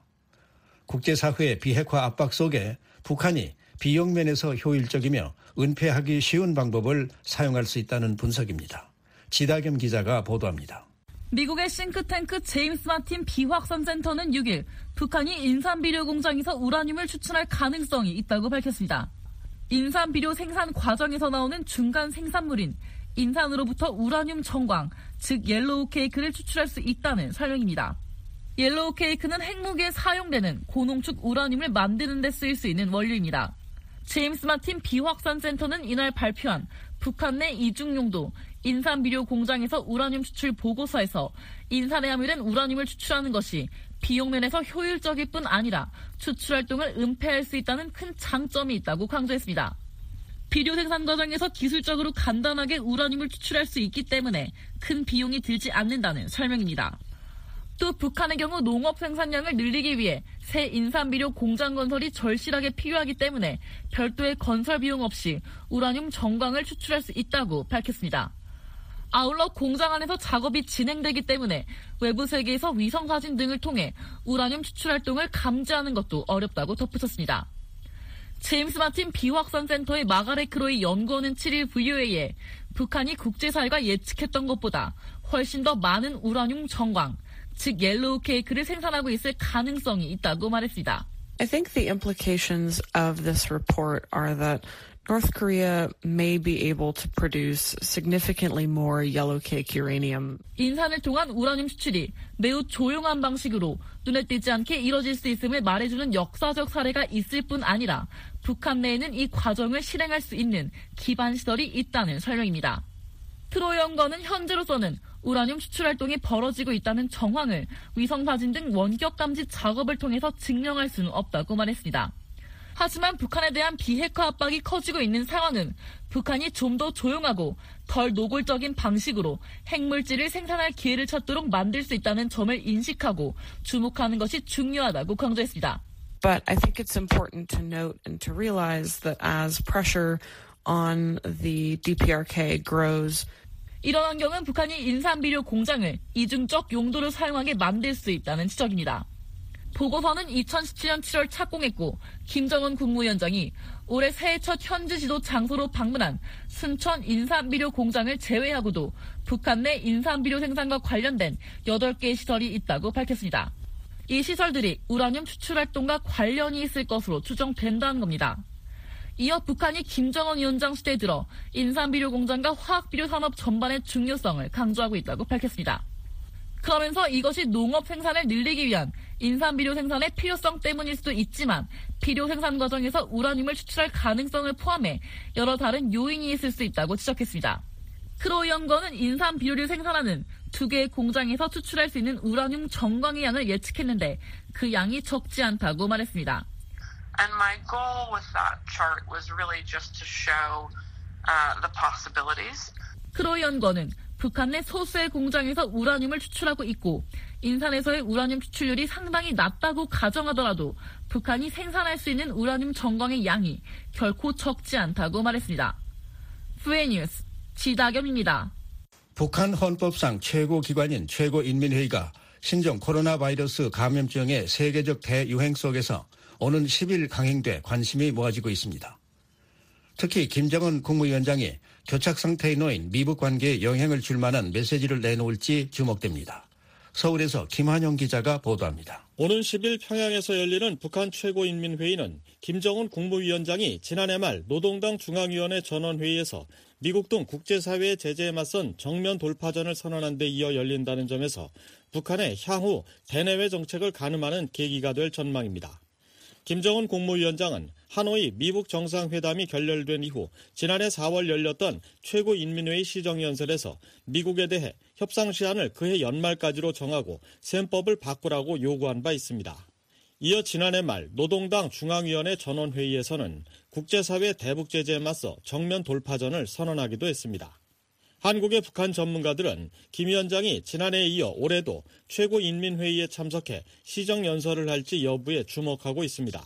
국제사회의 비핵화 압박 속에 북한이 비용 면에서 효율적이며 은폐하기 쉬운 방법을 사용할 수 있다는 분석입니다. 지다겸 기자가 보도합니다. 미국의 싱크탱크 제임스 마틴 비확산 센터는 6일 북한이 인산 비료 공장에서 우라늄을 추출할 가능성이 있다고 밝혔습니다. 인산 비료 생산 과정에서 나오는 중간 생산물인 인산으로부터 우라늄 정광, 즉 옐로우 케이크를 추출할 수 있다는 설명입니다. 옐로우 케이크는 핵무기에 사용되는 고농축 우라늄을 만드는 데 쓰일 수 있는 원료입니다. 제임스 마틴 비확산 센터는 이날 발표한 북한 내 이중용도 인산 비료 공장에서 우라늄 추출 보고서에서 인산에 함유된 우라늄을 추출하는 것이 비용 면에서 효율적일 뿐 아니라 추출 활동을 은폐할 수 있다는 큰 장점이 있다고 강조했습니다. 비료 생산 과정에서 기술적으로 간단하게 우라늄을 추출할 수 있기 때문에 큰 비용이 들지 않는다는 설명입니다. 또 북한의 경우 농업 생산량을 늘리기 위해 새 인산 비료 공장 건설이 절실하게 필요하기 때문에 별도의 건설 비용 없이 우라늄 정광을 추출할 수 있다고 밝혔습니다. 아울러 공장 안에서 작업이 진행되기 때문에 외부 세계에서 위성사진 등을 통해 우라늄 추출 활동을 감지하는 것도 어렵다고 덧붙였습니다. 제임스 마틴 비확산 센터의 마가렛 크로이 연구원은 7일 VOA에 북한이 국제사회가 예측했던 것보다 훨씬 더 많은 우라늄 정광, 즉 옐로우 케이크를 생산하고 있을 가능성이 있다고 말했습니다. I think the implications of this report are that North Korea may be able to produce significantly more yellow cake uranium. 인산을 통한 우라늄 추출이 매우 조용한 방식으로 눈에 띄지 않게 이뤄질 수 있음을 말해주는 역사적 사례가 있을 뿐 아니라 북한 내에는 이 과정을 실행할 수 있는 기반 시설이 있다는 설명입니다. 트로이 연구원은 현재로서는 우라늄 추출 활동이 벌어지고 있다는 정황을 위성사진 등 원격 감지 작업을 통해서 증명할 수는 없다고 말했습니다. 하지만 북한에 대한 비핵화 압박이 커지고 있는 상황은 북한이 좀 더 조용하고 덜 노골적인 방식으로 핵물질을 생산할 기회를 찾도록 만들 수 있다는 점을 인식하고 주목하는 것이 중요하다고 강조했습니다. But I think it's important to note and to realize that as pressure on the DPRK grows, 이런 환경은 북한이 인산비료 공장을 이중적 용도로 사용하게 만들 수 있다는 지적입니다. 보고서는 2017년 7월 착공했고 김정은 국무위원장이 올해 새해 첫 현지 지도 장소로 방문한 순천 인산비료 공장을 제외하고도 북한 내 인산비료 생산과 관련된 8개의 시설이 있다고 밝혔습니다. 이 시설들이 우라늄 추출 활동과 관련이 있을 것으로 추정된다는 겁니다. 이어 북한이 김정은 위원장 시대에 들어 인산비료 공장과 화학비료 산업 전반의 중요성을 강조하고 있다고 밝혔습니다. 그러면서 이것이 농업 생산을 늘리기 위한 인산비료 생산의 필요성 때문일 수도 있지만 비료 생산 과정에서 우라늄을 추출할 가능성을 포함해 여러 다른 요인이 있을 수 있다고 지적했습니다. 크로우 연구원은 인산비료를 생산하는 2개의 공장에서 추출할 수 있는 우라늄 정광의 양을 예측했는데 그 양이 적지 않다고 말했습니다. And my goal with that chart was really just to show the possibilities. 크로우 연구원은 북한 내 소수의 공장에서 우라늄을 추출하고 있고 인산에서의 우라늄 추출률이 상당히 낮다고 가정하더라도 북한이 생산할 수 있는 우라늄 정광의 양이 결코 적지 않다고 말했습니다. VN뉴스 지다겸입니다. 북한 헌법상 최고기관인 최고인민회의가 신종 코로나 바이러스 감염증의 세계적 대유행 속에서 오는 10일 강행돼 관심이 모아지고 있습니다. 특히 김정은 국무위원장이 교착 상태에 놓인 미북 관계에 영향을 줄 만한 메시지를 내놓을지 주목됩니다. 서울에서 김한영 기자가 보도합니다. 오는 10일 평양에서 열리는 북한 최고인민회의는 김정은 국무위원장이 지난해 말 노동당 중앙위원회 전원회의에서 미국 등 국제사회의 제재에 맞선 정면 돌파전을 선언한 데 이어 열린다는 점에서 북한의 향후 대내외 정책을 가늠하는 계기가 될 전망입니다. 김정은 국무위원장은 하노이 미북 정상회담이 결렬된 이후 지난해 4월 열렸던 최고인민회의 시정연설에서 미국에 대해 협상 시한을 그해 연말까지로 정하고 셈법을 바꾸라고 요구한 바 있습니다. 이어 지난해 말 노동당 중앙위원회 전원회의에서는 국제사회 대북 제재에 맞서 정면 돌파전을 선언하기도 했습니다. 한국의 북한 전문가들은 김 위원장이 지난해에 이어 올해도 최고인민회의에 참석해 시정연설을 할지 여부에 주목하고 있습니다.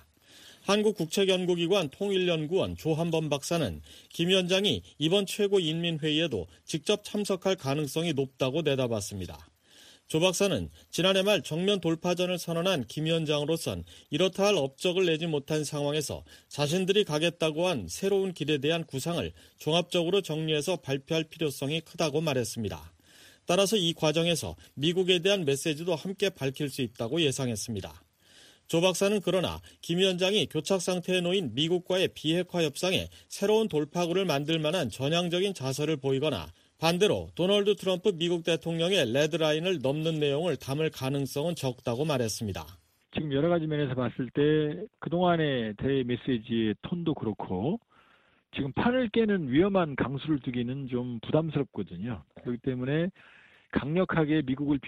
한국국책연구기관 통일연구원 조한범 박사는 김 위원장이 이번 최고인민회의에도 직접 참석할 가능성이 높다고 내다봤습니다. 조 박사는 지난해 말 정면 돌파전을 선언한 김 위원장으로선 이렇다 할 업적을 내지 못한 상황에서 자신들이 가겠다고 한 새로운 길에 대한 구상을 종합적으로 정리해서 발표할 필요성이 크다고 말했습니다. 따라서 이 과정에서 미국에 대한 메시지도 함께 밝힐 수 있다고 예상했습니다. 조 박사는 그러나 김 위원장이 교착 상태에 놓인 미국과의 비핵화 협상에 새로운 돌파구를 만들 만한 전향적인 자세를 보이거나 반대로 도널드 트럼프 미국 대통령의 레드라인을 넘는 내용을 담을 가능성은 적다고 말했습니다. 지금 여러 가지 면에서 봤을 때 그동안의 대외 메시지의 톤도 그렇고 지금 판을 깨는 위험한 강수를 두기는 좀 부담스럽거든요. 그렇기 때문에 강력하게 미국을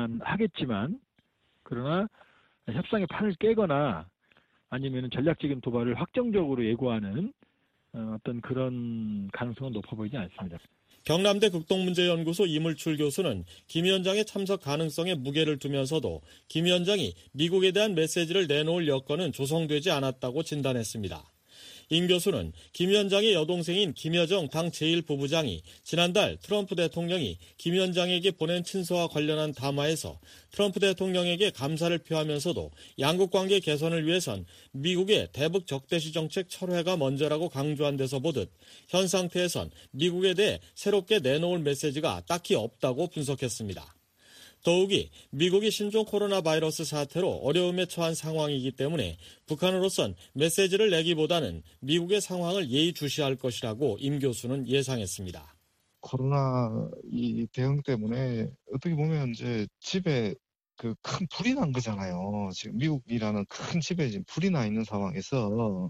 비난하겠지만 그러나 협상의 판을 깨거나 아니면 전략적인 도발을 확정적으로 예고하는 어떤 그런 가능성은 높아 보이지 않습니다. 경남대 극동문제연구소 이물출 교수는 김 위원장의 참석 가능성에 무게를 두면서도 김 위원장이 미국에 대한 메시지를 내놓을 여건은 조성되지 않았다고 진단했습니다. 임 교수는 김 위원장의 여동생인 김여정 당 제1부부장이 지난달 트럼프 대통령이 김 위원장에게 보낸 친서와 관련한 담화에서 트럼프 대통령에게 감사를 표하면서도 양국 관계 개선을 위해선 미국의 대북 적대시 정책 철회가 먼저라고 강조한 데서 보듯 현 상태에선 미국에 대해 새롭게 내놓을 메시지가 딱히 없다고 분석했습니다. 더욱이 미국이 신종 코로나 바이러스 사태로 어려움에 처한 상황이기 때문에 북한으로선 메시지를 내기보다는 미국의 상황을 예의주시할 것이라고 임 교수는 예상했습니다. 코로나 이 대응 때문에 어떻게 보면 이제 집에 그 큰 불이 난 거잖아요. 지금 미국이라는 큰 집에 지금 불이 나 있는 상황에서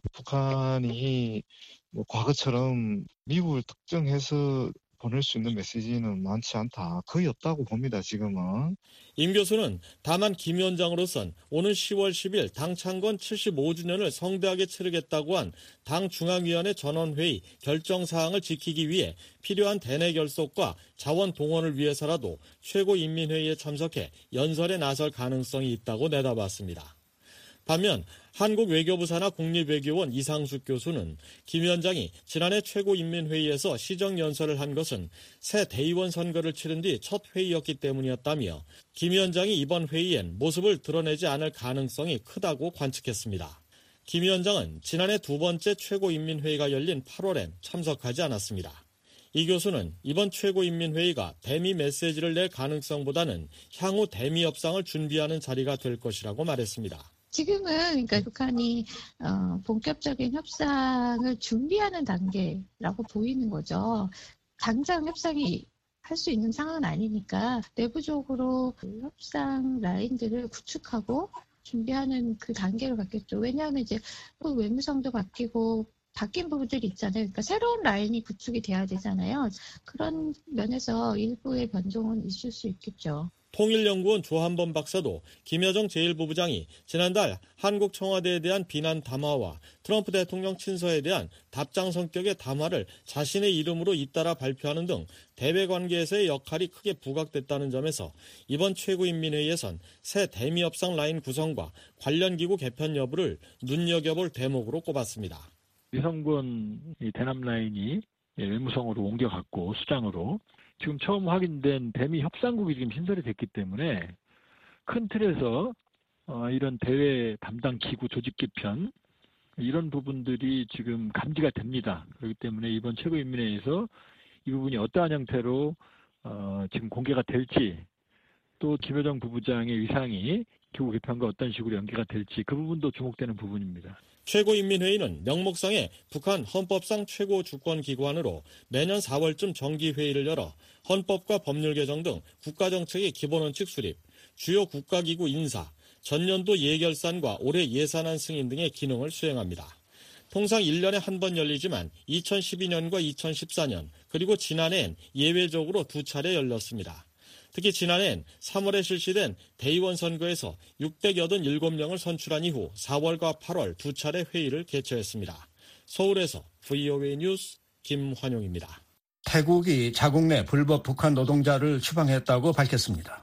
북한이 뭐 과거처럼 미국을 특정해서 보낼 수 있는 메시지는 많지 않다. 거의 없다고 봅니다, 지금은. 임 교수는 다만 김 위원장으로선 오는 10월 10일 당 창건 75주년을 성대하게 치르겠다고 한 당 중앙위원회 전원회의 결정사항을 지키기 위해 필요한 대내 결속과 자원 동원을 위해서라도 최고인민회의에 참석해 연설에 나설 가능성이 있다고 내다봤습니다. 반면 한국 외교부 산하 국립외교원 이상숙 교수는 김 위원장이 지난해 최고인민회의에서 시정연설을 한 것은 새 대의원 선거를 치른 뒤 첫 회의였기 때문이었다며 김 위원장이 이번 회의엔 모습을 드러내지 않을 가능성이 크다고 관측했습니다. 김 위원장은 지난해 두 번째 최고인민회의가 열린 8월엔 참석하지 않았습니다. 이 교수는 이번 최고인민회의가 대미 메시지를 낼 가능성보다는 향후 대미 협상을 준비하는 자리가 될 것이라고 말했습니다. 지금은 그러니까 북한이 본격적인 협상을 준비하는 단계라고 보이는 거죠. 당장 협상이 할 수 있는 상황은 아니니까 내부적으로 협상 라인들을 구축하고 준비하는 그 단계로 갔겠죠. 왜냐하면 이제 외무성도 바뀌고 바뀐 부분들이 있잖아요. 그러니까 새로운 라인이 구축이 돼야 되잖아요. 그런 면에서 일부의 변동은 있을 수 있겠죠. 통일연구원 조한범 박사도 김여정 제1부부장이 지난달 한국 청와대에 대한 비난 담화와 트럼프 대통령 친서에 대한 답장 성격의 담화를 자신의 이름으로 잇따라 발표하는 등 대외 관계에서의 역할이 크게 부각됐다는 점에서 이번 최고인민회의에선 새 대미 협상 라인 구성과 관련 기구 개편 여부를 눈여겨볼 대목으로 꼽았습니다. 위성군 대남 라인이 외무성으로 옮겨갔고 수장으로 지금 처음 확인된 대미 협상국이 지금 신설이 됐기 때문에 큰 틀에서 이런 대외 담당 기구 조직 개편 이런 부분들이 지금 감지가 됩니다. 그렇기 때문에 이번 최고인민회의에서 이 부분이 어떠한 형태로 지금 공개가 될지 또 김여정 부부장의 위상이 기구 개편과 어떤 식으로 연계가 될지 그 부분도 주목되는 부분입니다. 최고인민회의는 명목상의 북한 헌법상 최고 주권기관으로 매년 4월쯤 정기회의를 열어 헌법과 법률 개정 등 국가정책의 기본원칙 수립, 주요 국가기구 인사, 전년도 예결산과 올해 예산안 승인 등의 기능을 수행합니다. 통상 1년에 한 번 열리지만 2012년과 2014년 그리고 지난해엔 예외적으로 2차례 열렸습니다. 특히 지난해엔 3월에 실시된 대의원 선거에서 687명을 선출한 이후 4월과 8월 2차례 회의를 개최했습니다. 서울에서 VOA 뉴스 김환용입니다. 태국이 자국 내 불법 북한 노동자를 추방했다고 밝혔습니다.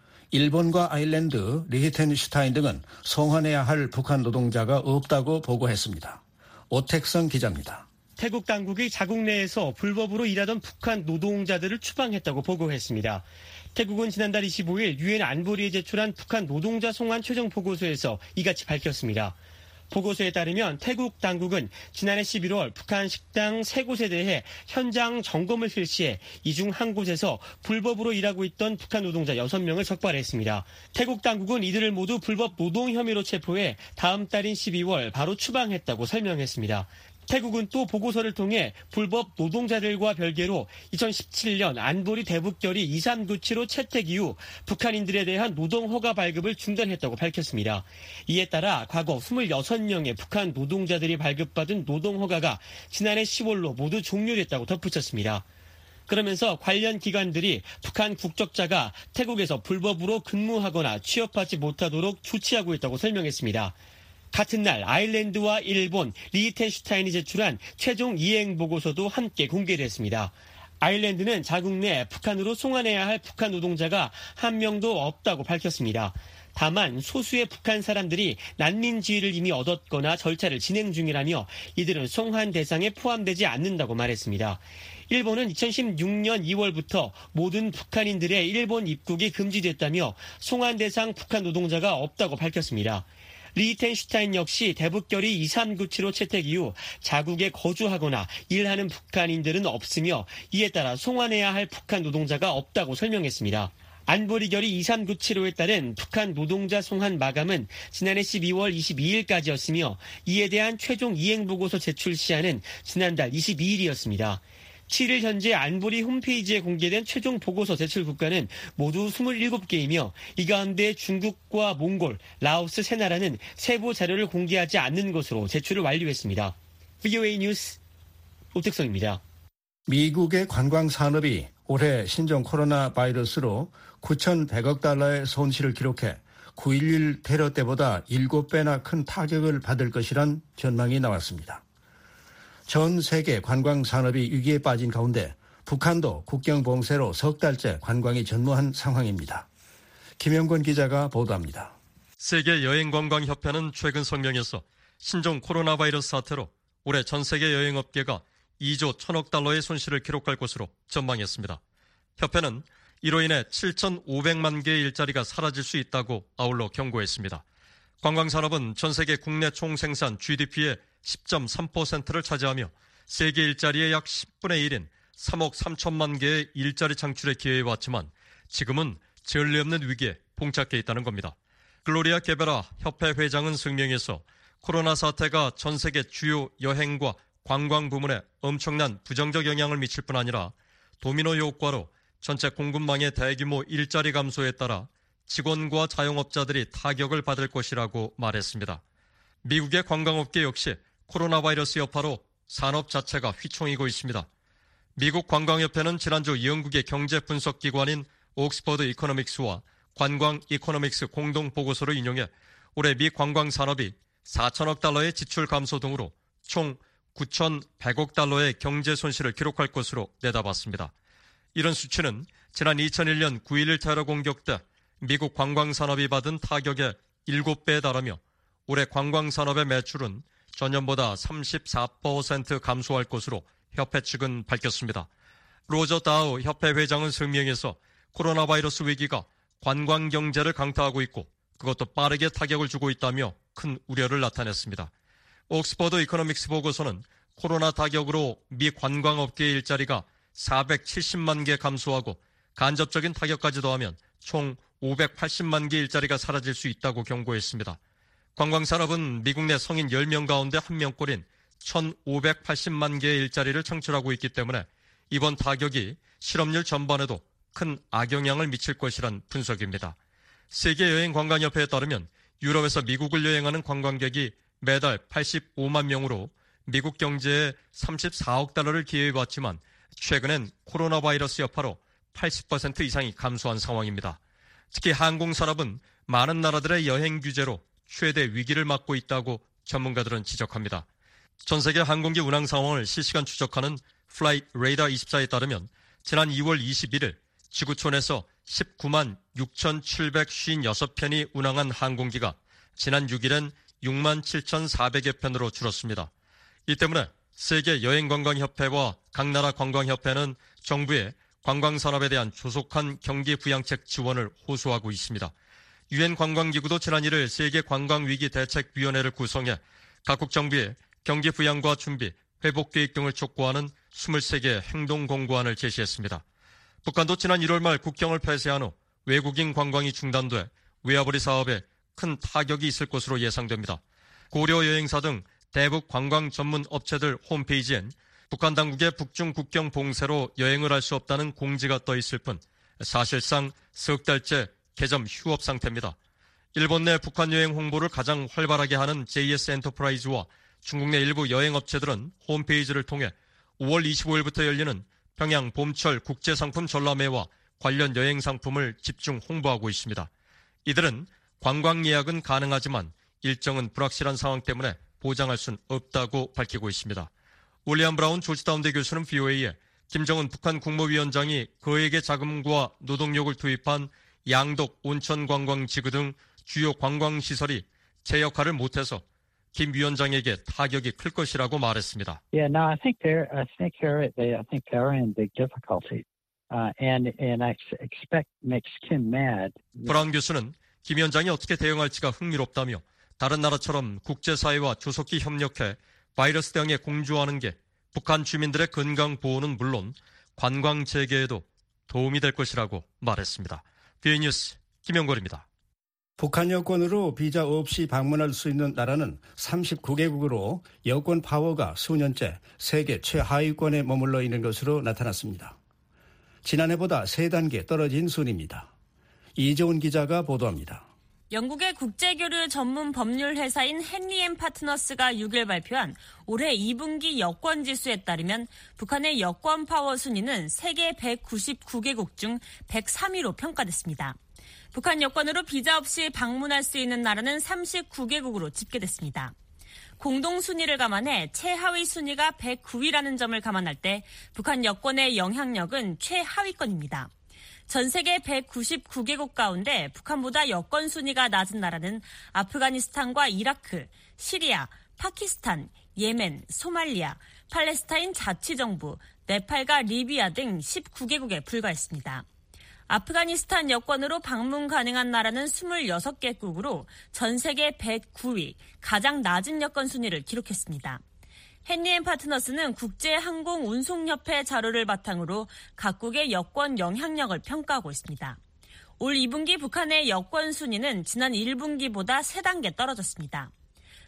일본과 아일랜드, 리히텐슈타인 등은 송환해야 할 북한 노동자가 없다고 보고했습니다. 오택성 기자입니다. 태국 당국이 자국 내에서 불법으로 일하던 북한 노동자들을 추방했다고 보고했습니다. 태국은 지난달 25일 유엔 안보리에 제출한 북한 노동자 송환 최종 보고서에서 이같이 밝혔습니다. 보고서에 따르면 태국 당국은 지난해 11월 북한 식당 3곳에 대해 현장 점검을 실시해 이 중 한 곳에서 불법으로 일하고 있던 북한 노동자 6명을 적발했습니다. 태국 당국은 이들을 모두 불법 노동 혐의로 체포해 다음 달인 12월 바로 추방했다고 설명했습니다. 태국은 또 보고서를 통해 불법 노동자들과 별개로 2017년 안보리 대북결의 2397호 채택 이후 북한인들에 대한 노동 허가 발급을 중단했다고 밝혔습니다. 이에 따라 과거 26명의 북한 노동자들이 발급받은 노동 허가가 지난해 10월로 모두 종료됐다고 덧붙였습니다. 그러면서 관련 기관들이 북한 국적자가 태국에서 불법으로 근무하거나 취업하지 못하도록 조치하고 있다고 설명했습니다. 같은 날 아일랜드와 일본, 리히텐슈타인이 제출한 최종 이행 보고서도 함께 공개됐습니다. 아일랜드는 자국 내 북한으로 송환해야 할 북한 노동자가 한 명도 없다고 밝혔습니다. 다만 소수의 북한 사람들이 난민 지위를 이미 얻었거나 절차를 진행 중이라며 이들은 송환 대상에 포함되지 않는다고 말했습니다. 일본은 2016년 2월부터 모든 북한인들의 일본 입국이 금지됐다며 송환 대상 북한 노동자가 없다고 밝혔습니다. 리히텐슈타인 역시 대북결의 2397호 채택 이후 자국에 거주하거나 일하는 북한인들은 없으며 이에 따라 송환해야 할 북한 노동자가 없다고 설명했습니다. 안보리 결의 2397호에 따른 북한 노동자 송환 마감은 지난해 12월 22일까지였으며 이에 대한 최종 이행보고서 제출 시한은 지난달 22일이었습니다. 7일 현재 안보리 홈페이지에 공개된 최종 보고서 제출 국가는 모두 27개이며 이 가운데 중국과 몽골, 라오스 세 나라는 세부 자료를 공개하지 않는 것으로 제출을 완료했습니다. VOA 뉴스 오택성입니다. 미국의 관광 산업이 올해 신종 코로나 바이러스로 9,100억 달러의 손실을 기록해 9.11 테러 때보다 7배나 큰 타격을 받을 것이란 전망이 나왔습니다. 전 세계 관광 산업이 위기에 빠진 가운데 북한도 국경 봉쇄로 석 달째 관광이 전무한 상황입니다. 김영권 기자가 보도합니다. 세계여행관광협회는 최근 성명에서 신종 코로나 바이러스 사태로 올해 전 세계 여행업계가 2조 1,000억 달러의 손실을 기록할 것으로 전망했습니다. 협회는 이로 인해 7,500만 개의 일자리가 사라질 수 있다고 아울러 경고했습니다. 관광산업은 전 세계 국내 총생산 GDP의 10.3%를 차지하며 세계 일자리의 약 10분의 1인 3억 3천만 개의 일자리 창출에 기여해왔지만 지금은 전례 없는 위기에 봉착해 있다는 겁니다. 글로리아 게베라 협회 회장은声明에서 코로나 사태가 전 세계 주요 여행과 관광 부문에 엄청난 부정적 영향을 미칠 뿐 아니라 도미노 효과로 전체 공급망의 대규모 일자리 감소에 따라 직원과 자영업자들이 타격을 받을 것이라고 말했습니다. 미국의 관광업계 역시 코로나 바이러스 여파로 산업 자체가 휘청이고 있습니다. 미국 관광협회는 지난주 영국의 경제 분석기관인 옥스퍼드 이코노믹스와 관광 이코노믹스 공동 보고서를 인용해 올해 미 관광 산업이 4천억 달러의 지출 감소 등으로 총 9,100억 달러의 경제 손실을 기록할 것으로 내다봤습니다. 이런 수치는 지난 2001년 9.11 테러 공격 때 미국 관광 산업이 받은 타격의 7배에 달하며 올해 관광 산업의 매출은 전년보다 34% 감소할 것으로 협회 측은 밝혔습니다. 로저 다우 협회 회장은声明에서 코로나 바이러스 위기가 관광 경제를 강타하고 있고 그것도 빠르게 타격을 주고 있다며 큰 우려를 나타냈습니다. 옥스퍼드 이코노믹스 보고서는 코로나 타격으로 미 관광업계의 일자리가 470만 개 감소하고 간접적인 타격까지 더하면 총 580만 개 일자리가 사라질 수 있다고 경고했습니다. 관광산업은 미국 내 성인 10명 가운데 1명꼴인 1,580만 개의 일자리를 창출하고 있기 때문에 이번 타격이 실업률 전반에도 큰 악영향을 미칠 것이란 분석입니다. 세계여행관광협회에 따르면 유럽에서 미국을 여행하는 관광객이 매달 85만 명으로 미국 경제에 34억 달러를 기여해왔지만 최근엔 코로나 바이러스 여파로 80% 이상이 감소한 상황입니다. 특히 항공산업은 많은 나라들의 여행 규제로 최대 위기를 맞고 있다고 전문가들은 지적합니다. 전 세계 항공기 운항 상황을 실시간 추적하는 플라이트 레이더 24에 따르면 지난 2월 21일 지구촌에서 19만 6,756편이 운항한 항공기가 지난 6일엔 6만 7,400여 편으로 줄었습니다. 이 때문에 세계여행관광협회와 각 나라 관광협회는 정부에 관광산업에 대한 조속한 경기 부양책 지원을 호소하고 있습니다. 유엔 관광기구도 지난 1일 세계관광위기대책위원회를 구성해 각국 정부에 경기 부양과 준비, 회복계획 등을 촉구하는 23개 행동공고안을 제시했습니다. 북한도 지난 1월 말 국경을 폐쇄한 후 외국인 관광이 중단돼 외화벌이 사업에 큰 타격이 있을 것으로 예상됩니다. 고려 여행사 등 대북 관광 전문 업체들 홈페이지엔 북한 당국의 북중 국경 봉쇄로 여행을 할 수 없다는 공지가 떠 있을 뿐 사실상 석 달째 개점 휴업 상태입니다. 일본 내 북한 여행 홍보를 가장 활발하게 하는 JS 엔터프라이즈와 중국 내 일부 여행업체들은 홈페이지를 통해 5월 25일부터 열리는 평양 봄철 국제상품 전람회와 관련 여행 상품을 집중 홍보하고 있습니다. 이들은 관광 예약은 가능하지만 일정은 불확실한 상황 때문에 보장할 수는 없다고 밝히고 있습니다. 윌리엄 브라운 조지타운대 교수는 VOA에 김정은 북한 국무위원장이 거액의 자금과 노동력을 투입한 양독 온천관광지구 등 주요 관광시설이 제 역할을 못해서 김 위원장에게 타격이 클 것이라고 말했습니다. Yeah, no, I think they're in big difficulty, and I expect makes Kim mad. 브라운 교수는 김 위원장이 어떻게 대응할지가 흥미롭다며 다른 나라처럼 국제사회와 조속히 협력해 바이러스 대응에 공조하는 게 북한 주민들의 건강 보호는 물론 관광 재개에도 도움이 될 것이라고 말했습니다. BOA 뉴스 김영걸입니다. 북한 여권으로 비자 없이 방문할 수 있는 나라는 39개국으로 여권 파워가 수년째 세계 최하위권에 머물러 있는 것으로 나타났습니다. 지난해보다 3단계 떨어진 순입니다. 이재훈 기자가 보도합니다. 영국의 국제교류 전문 법률 회사인 헨리앤파트너스가 6일 발표한 올해 2분기 여권 지수에 따르면 북한의 여권 파워 순위는 세계 199개국 중 103위로 평가됐습니다. 북한 여권으로 비자 없이 방문할 수 있는 나라는 39개국으로 집계됐습니다. 공동 순위를 감안해 최하위 순위가 109위라는 점을 감안할 때 북한 여권의 영향력은 최하위권입니다. 전 세계 199개국 가운데 북한보다 여권 순위가 낮은 나라는 아프가니스탄과 이라크, 시리아, 파키스탄, 예멘, 소말리아, 팔레스타인 자치정부, 네팔과 리비아 등 19개국에 불과했습니다. 아프가니스탄 여권으로 방문 가능한 나라는 26개국으로 전 세계 109위, 가장 낮은 여권 순위를 기록했습니다. 헨리앤파트너스는 국제항공운송협회 자료를 바탕으로 각국의 여권 영향력을 평가하고 있습니다. 올 2분기 북한의 여권 순위는 지난 1분기보다 3단계 떨어졌습니다.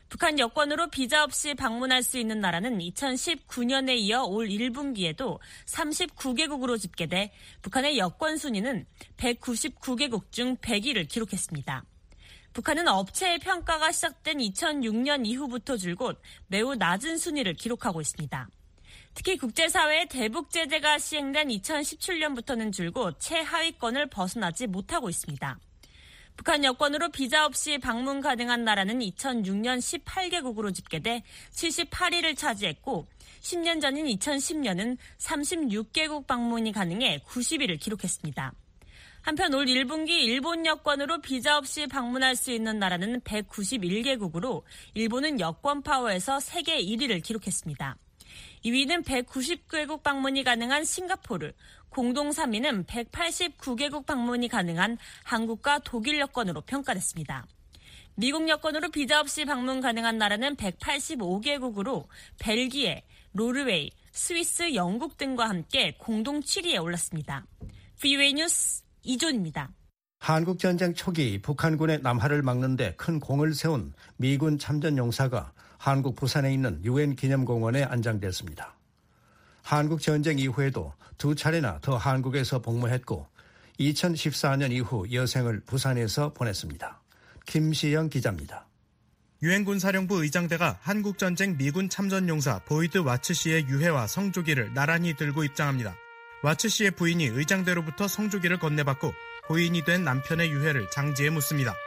북한 여권으로 비자 없이 방문할 수 있는 나라는 2019년에 이어 올 1분기에도 39개국으로 집계돼 북한의 여권 순위는 199개국 중 100위를 기록했습니다. 북한은 업체의 평가가 시작된 2006년 이후부터 줄곧 매우 낮은 순위를 기록하고 있습니다. 특히 국제사회의 대북 제재가 시행된 2017년부터는 줄곧 최하위권을 벗어나지 못하고 있습니다. 북한 여권으로 비자 없이 방문 가능한 나라는 2006년 18개국으로 집계돼 78위를 차지했고 10년 전인 2010년은 36개국 방문이 가능해 90위를 기록했습니다. 한편 올 1분기 일본 여권으로 비자 없이 방문할 수 있는 나라는 191개국으로 일본은 여권 파워에서 세계 1위를 기록했습니다. 2위는 190개국 방문이 가능한 싱가포르, 공동 3위는 189개국 방문이 가능한 한국과 독일 여권으로 평가됐습니다. 미국 여권으로 비자 없이 방문 가능한 나라는 185개국으로 벨기에, 노르웨이, 스위스, 영국 등과 함께 공동 7위에 올랐습니다. VOA 뉴스 이존입니다. 한국전쟁 초기 북한군의 남하를 막는 데 큰 공을 세운 미군 참전용사가 한국 부산에 있는 유엔 기념공원에 안장됐습니다. 한국 전쟁 이후에도 두 차례나 더 한국에서 복무했고 2014년 이후 여생을 부산에서 보냈습니다. 김시영 기자입니다. 유엔군 사령부 의장대가 한국전쟁 미군 참전용사 보이드 와츠 씨의 유해와 성조기를 나란히 들고 입장합니다. 와츠 씨의 부인이 의장대로부터 성조기를 건네받고 고인이 된 남편의 유해를 장지에 묻습니다.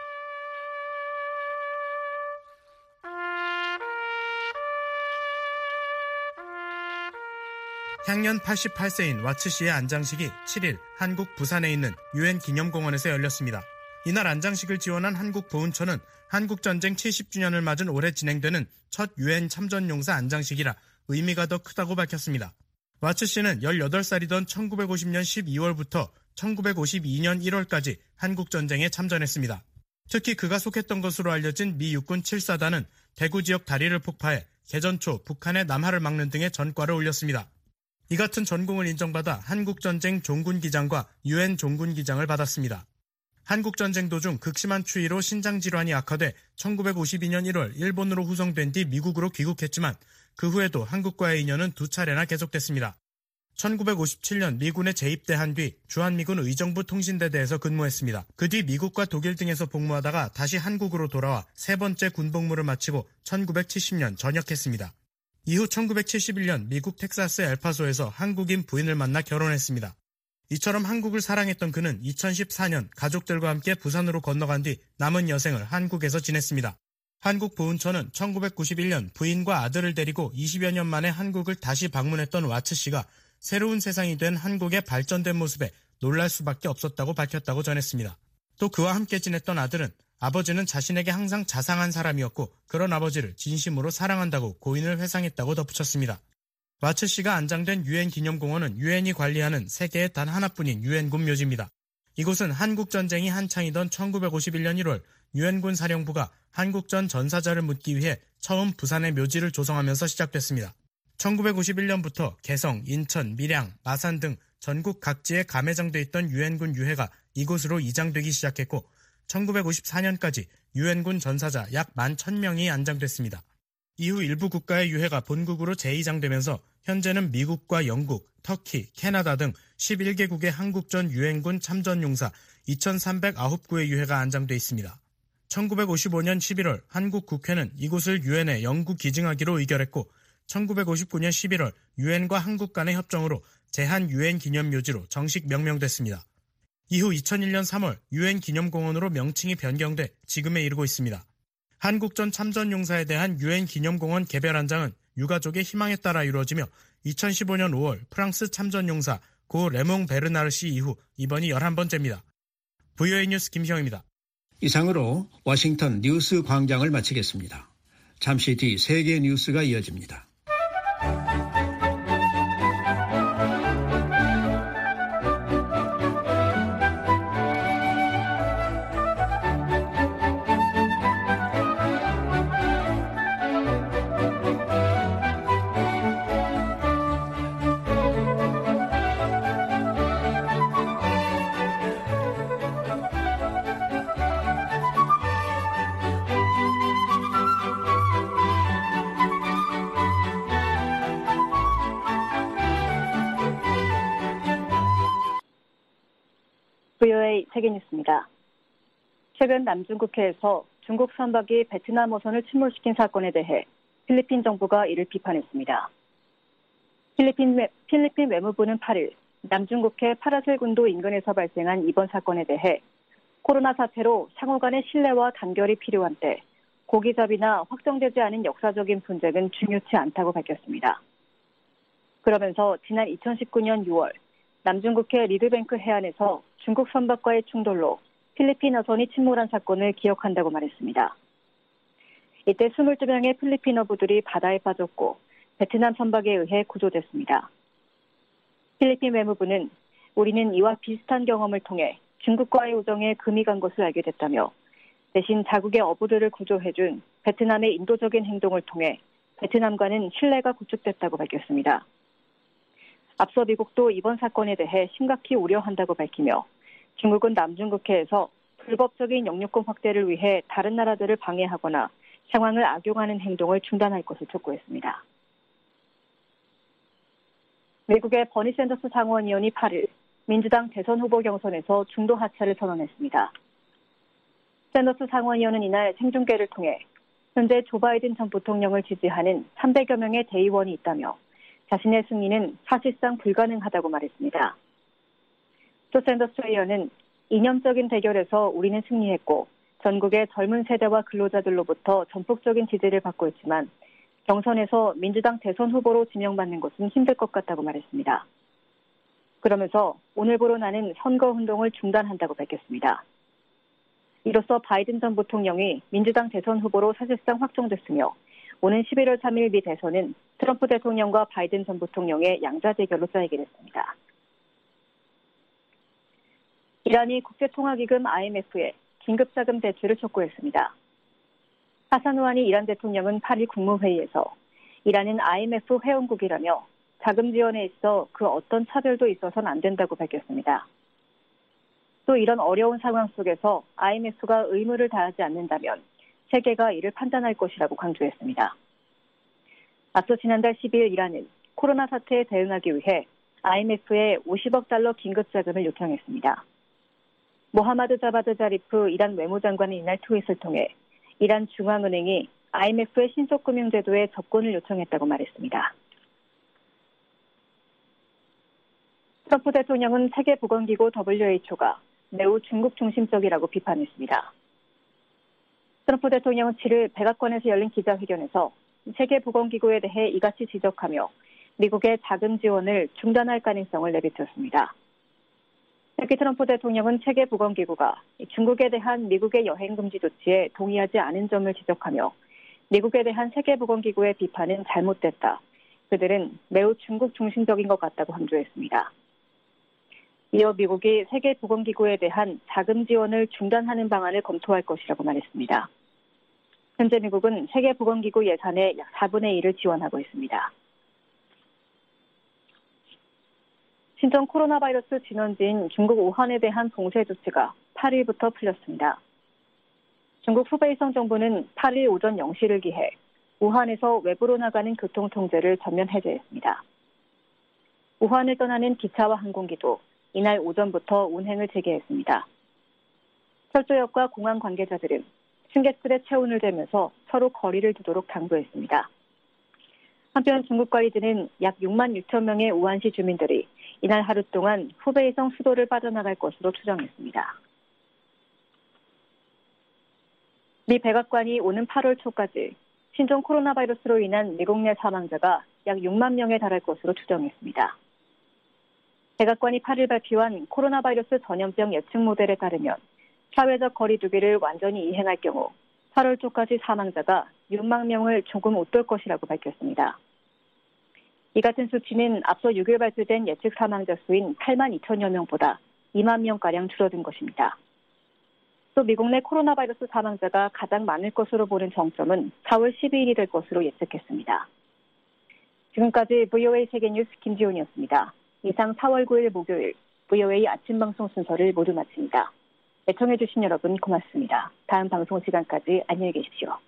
향년 88세인 와츠 씨의 안장식이 7일 한국 부산에 있는 유엔 기념공원에서 열렸습니다. 이날 안장식을 지원한 한국 보훈처는 한국전쟁 70주년을 맞은 올해 진행되는 첫 유엔 참전용사 안장식이라 의미가 더 크다고 밝혔습니다. 와츠 씨는 18살이던 1950년 12월부터 1952년 1월까지 한국전쟁에 참전했습니다. 특히 그가 속했던 것으로 알려진 미 육군 7사단은 대구 지역 다리를 폭파해 개전 초 북한의 남하를 막는 등의 전과를 올렸습니다. 이 같은 전공을 인정받아 한국전쟁 종군기장과 유엔 종군기장을 받았습니다. 한국전쟁 도중 극심한 추위로 신장질환이 악화돼 1952년 1월 일본으로 후송된 뒤 미국으로 귀국했지만 그 후에도 한국과의 인연은 두 차례나 계속됐습니다. 1957년 미군에 재입대한 뒤 주한미군 의정부 통신대대에서 근무했습니다. 그 뒤 미국과 독일 등에서 복무하다가 다시 한국으로 돌아와 세 번째 군복무를 마치고 1970년 전역했습니다. 이후 1971년 미국 텍사스 엘파소에서 한국인 부인을 만나 결혼했습니다. 이처럼 한국을 사랑했던 그는 2014년 가족들과 함께 부산으로 건너간 뒤 남은 여생을 한국에서 지냈습니다. 한국 보훈처는 1991년 부인과 아들을 데리고 20여 년 만에 한국을 다시 방문했던 와츠 씨가 새로운 세상이 된 한국의 발전된 모습에 놀랄 수밖에 없었다고 밝혔다고 전했습니다. 또 그와 함께 지냈던 아들은 아버지는 자신에게 항상 자상한 사람이었고 그런 아버지를 진심으로 사랑한다고 고인을 회상했다고 덧붙였습니다. 와츠 씨가 안장된 유엔 기념공원은 유엔이 관리하는 세계에 단 하나뿐인 유엔군 묘지입니다. 이곳은 한국전쟁이 한창이던 1951년 1월 유엔군 사령부가 한국전 전사자를 묻기 위해 처음 부산의 묘지를 조성하면서 시작됐습니다. 1951년부터 개성, 인천, 밀양, 마산 등 전국 각지에 감해장돼 있던 유엔군 유해가 이곳으로 이장되기 시작했고 1954년까지 유엔군 전사자 약 11,000명이 안장됐습니다. 이후 일부 국가의 유해가 본국으로 재이장되면서 현재는 미국과 영국, 터키, 캐나다 등 11개국의 한국전 유엔군 참전용사 2,309구의 유해가 안장돼 있습니다. 1955년 11월 한국 국회는 이곳을 유엔에 영구 기증하기로 의결했고 1959년 11월 유엔과 한국 간의 협정으로 제한 유엔 기념묘지로 정식 명명됐습니다. 이후 2001년 3월 유엔 기념공원으로 명칭이 변경돼 지금에 이르고 있습니다. 한국전 참전용사에 대한 유엔 기념공원 개별 안장은 유가족의 희망에 따라 이루어지며 2015년 5월 프랑스 참전용사 고 레몽 베르나르 씨 이후 이번이 11번째입니다. VOA 뉴스 김희영입니다. 이상으로 워싱턴 뉴스 광장을 마치겠습니다. 잠시 뒤 세계 뉴스가 이어집니다. 세계뉴스입니다. 최근 남중국해에서 중국 선박이 베트남 어선을 침몰시킨 사건에 대해 필리핀 정부가 이를 비판했습니다. 필리핀 외무부는 8일 남중국해 파라셀군도 인근에서 발생한 이번 사건에 대해 코로나 사태로 상호 간의 신뢰와 단결이 필요한 때 고기잡이나 확정되지 않은 역사적인 분쟁은 중요치 않다고 밝혔습니다. 그러면서 지난 2019년 6월 남중국해 리드뱅크 해안에서 중국 선박과의 충돌로 필리핀 어선이 침몰한 사건을 기억한다고 말했습니다. 이때 22명의 필리핀 어부들이 바다에 빠졌고 베트남 선박에 의해 구조됐습니다. 필리핀 외무부는 우리는 이와 비슷한 경험을 통해 중국과의 우정에 금이 간 것을 알게 됐다며 대신 자국의 어부들을 구조해준 베트남의 인도적인 행동을 통해 베트남과는 신뢰가 구축됐다고 밝혔습니다. 앞서 미국도 이번 사건에 대해 심각히 우려한다고 밝히며 중국은 남중국해에서 불법적인 영유권 확대를 위해 다른 나라들을 방해하거나 상황을 악용하는 행동을 중단할 것을 촉구했습니다. 미국의 버니 샌더스 상원의원이 8일 민주당 대선 후보 경선에서 중도 하차를 선언했습니다. 샌더스 상원의원은 이날 생중계를 통해 현재 조 바이든 전 부통령을 지지하는 300여 명의 대의원이 있다며 자신의 승리는 사실상 불가능하다고 말했습니다. 또 샌더스 의원은 이념적인 대결에서 우리는 승리했고 전국의 젊은 세대와 근로자들로부터 전폭적인 지지를 받고 있지만 경선에서 민주당 대선 후보로 지명받는 것은 힘들 것 같다고 말했습니다. 그러면서 오늘부로 나는 선거운동을 중단한다고 밝혔습니다. 이로써 바이든 전 부통령이 민주당 대선 후보로 사실상 확정됐으며 오는 11월 3일 미 대선은 트럼프 대통령과 바이든 전 부통령의 양자 대결로 짜이게 됐습니다. 이란이 국제통화기금 IMF에 긴급자금 대출을 촉구했습니다. 하산 루하니 이란 대통령은 8일 국무회의에서 이란은 IMF 회원국이라며 자금 지원에 있어 그 어떤 차별도 있어서는 안 된다고 밝혔습니다. 또 이런 어려운 상황 속에서 IMF가 의무를 다하지 않는다면 세계가 이를 판단할 것이라고 강조했습니다. 앞서 지난달 12일 이란은 코로나 사태에 대응하기 위해 IMF에 50억 달러 긴급자금을 요청했습니다. 모하마드 자바드 자리프 이란 외무장관은 이날 트윗을 통해 이란 중앙은행이 IMF의 신속금융제도에 접근을 요청했다고 말했습니다. 트럼프 대통령은 세계보건기구 WHO가 매우 중국 중심적이라고 비판했습니다. 트럼프 대통령은 7일 백악관에서 열린 기자회견에서 세계보건기구에 대해 이같이 지적하며 미국의 자금 지원을 중단할 가능성을 내비쳤습니다. 특히 트럼프 대통령은 세계보건기구가 중국에 대한 미국의 여행금지 조치에 동의하지 않은 점을 지적하며 미국에 대한 세계보건기구의 비판은 잘못됐다. 그들은 매우 중국 중심적인 것 같다고 강조했습니다. 이어 미국이 세계보건기구에 대한 자금 지원을 중단하는 방안을 검토할 것이라고 말했습니다. 현재 미국은 세계보건기구 예산의 약 4분의 1을 지원하고 있습니다. 신종 코로나 바이러스 진원지인 중국 우한에 대한 봉쇄 조치가 8일부터 풀렸습니다. 중국 후베이성 정부는 8일 오전 0시를 기해 우한에서 외부로 나가는 교통 통제를 전면 해제했습니다. 우한을 떠나는 기차와 항공기도 이날 오전부터 운행을 재개했습니다. 철도역과 공항 관계자들은 승객들의 체온을 재면서 서로 거리를 두도록 당부했습니다. 한편 중국 관리진은 약 6만 6천 명의 우한시 주민들이 이날 하루 동안 후베이성 수도를 빠져나갈 것으로 추정했습니다. 미 백악관이 오는 8월 초까지 신종 코로나 바이러스로 인한 미국 내 사망자가 약 6만 명에 달할 것으로 추정했습니다. 백악관이 8일 발표한 코로나 바이러스 전염병 예측 모델에 따르면 사회적 거리 두기를 완전히 이행할 경우 8월 초까지 사망자가 6만 명을 조금 웃돌 것이라고 밝혔습니다. 이 같은 수치는 앞서 6일 발표된 예측 사망자 수인 8만 2천여 명보다 2만 명가량 줄어든 것입니다. 또 미국 내 코로나 바이러스 사망자가 가장 많을 것으로 보는 정점은 4월 12일이 될 것으로 예측했습니다. 지금까지 VOA 세계뉴스 김지훈이었습니다. 이상 4월 9일 목요일 VOA 아침 방송 순서를 모두 마칩니다. 애청해주신 여러분 고맙습니다. 다음 방송 시간까지 안녕히 계십시오.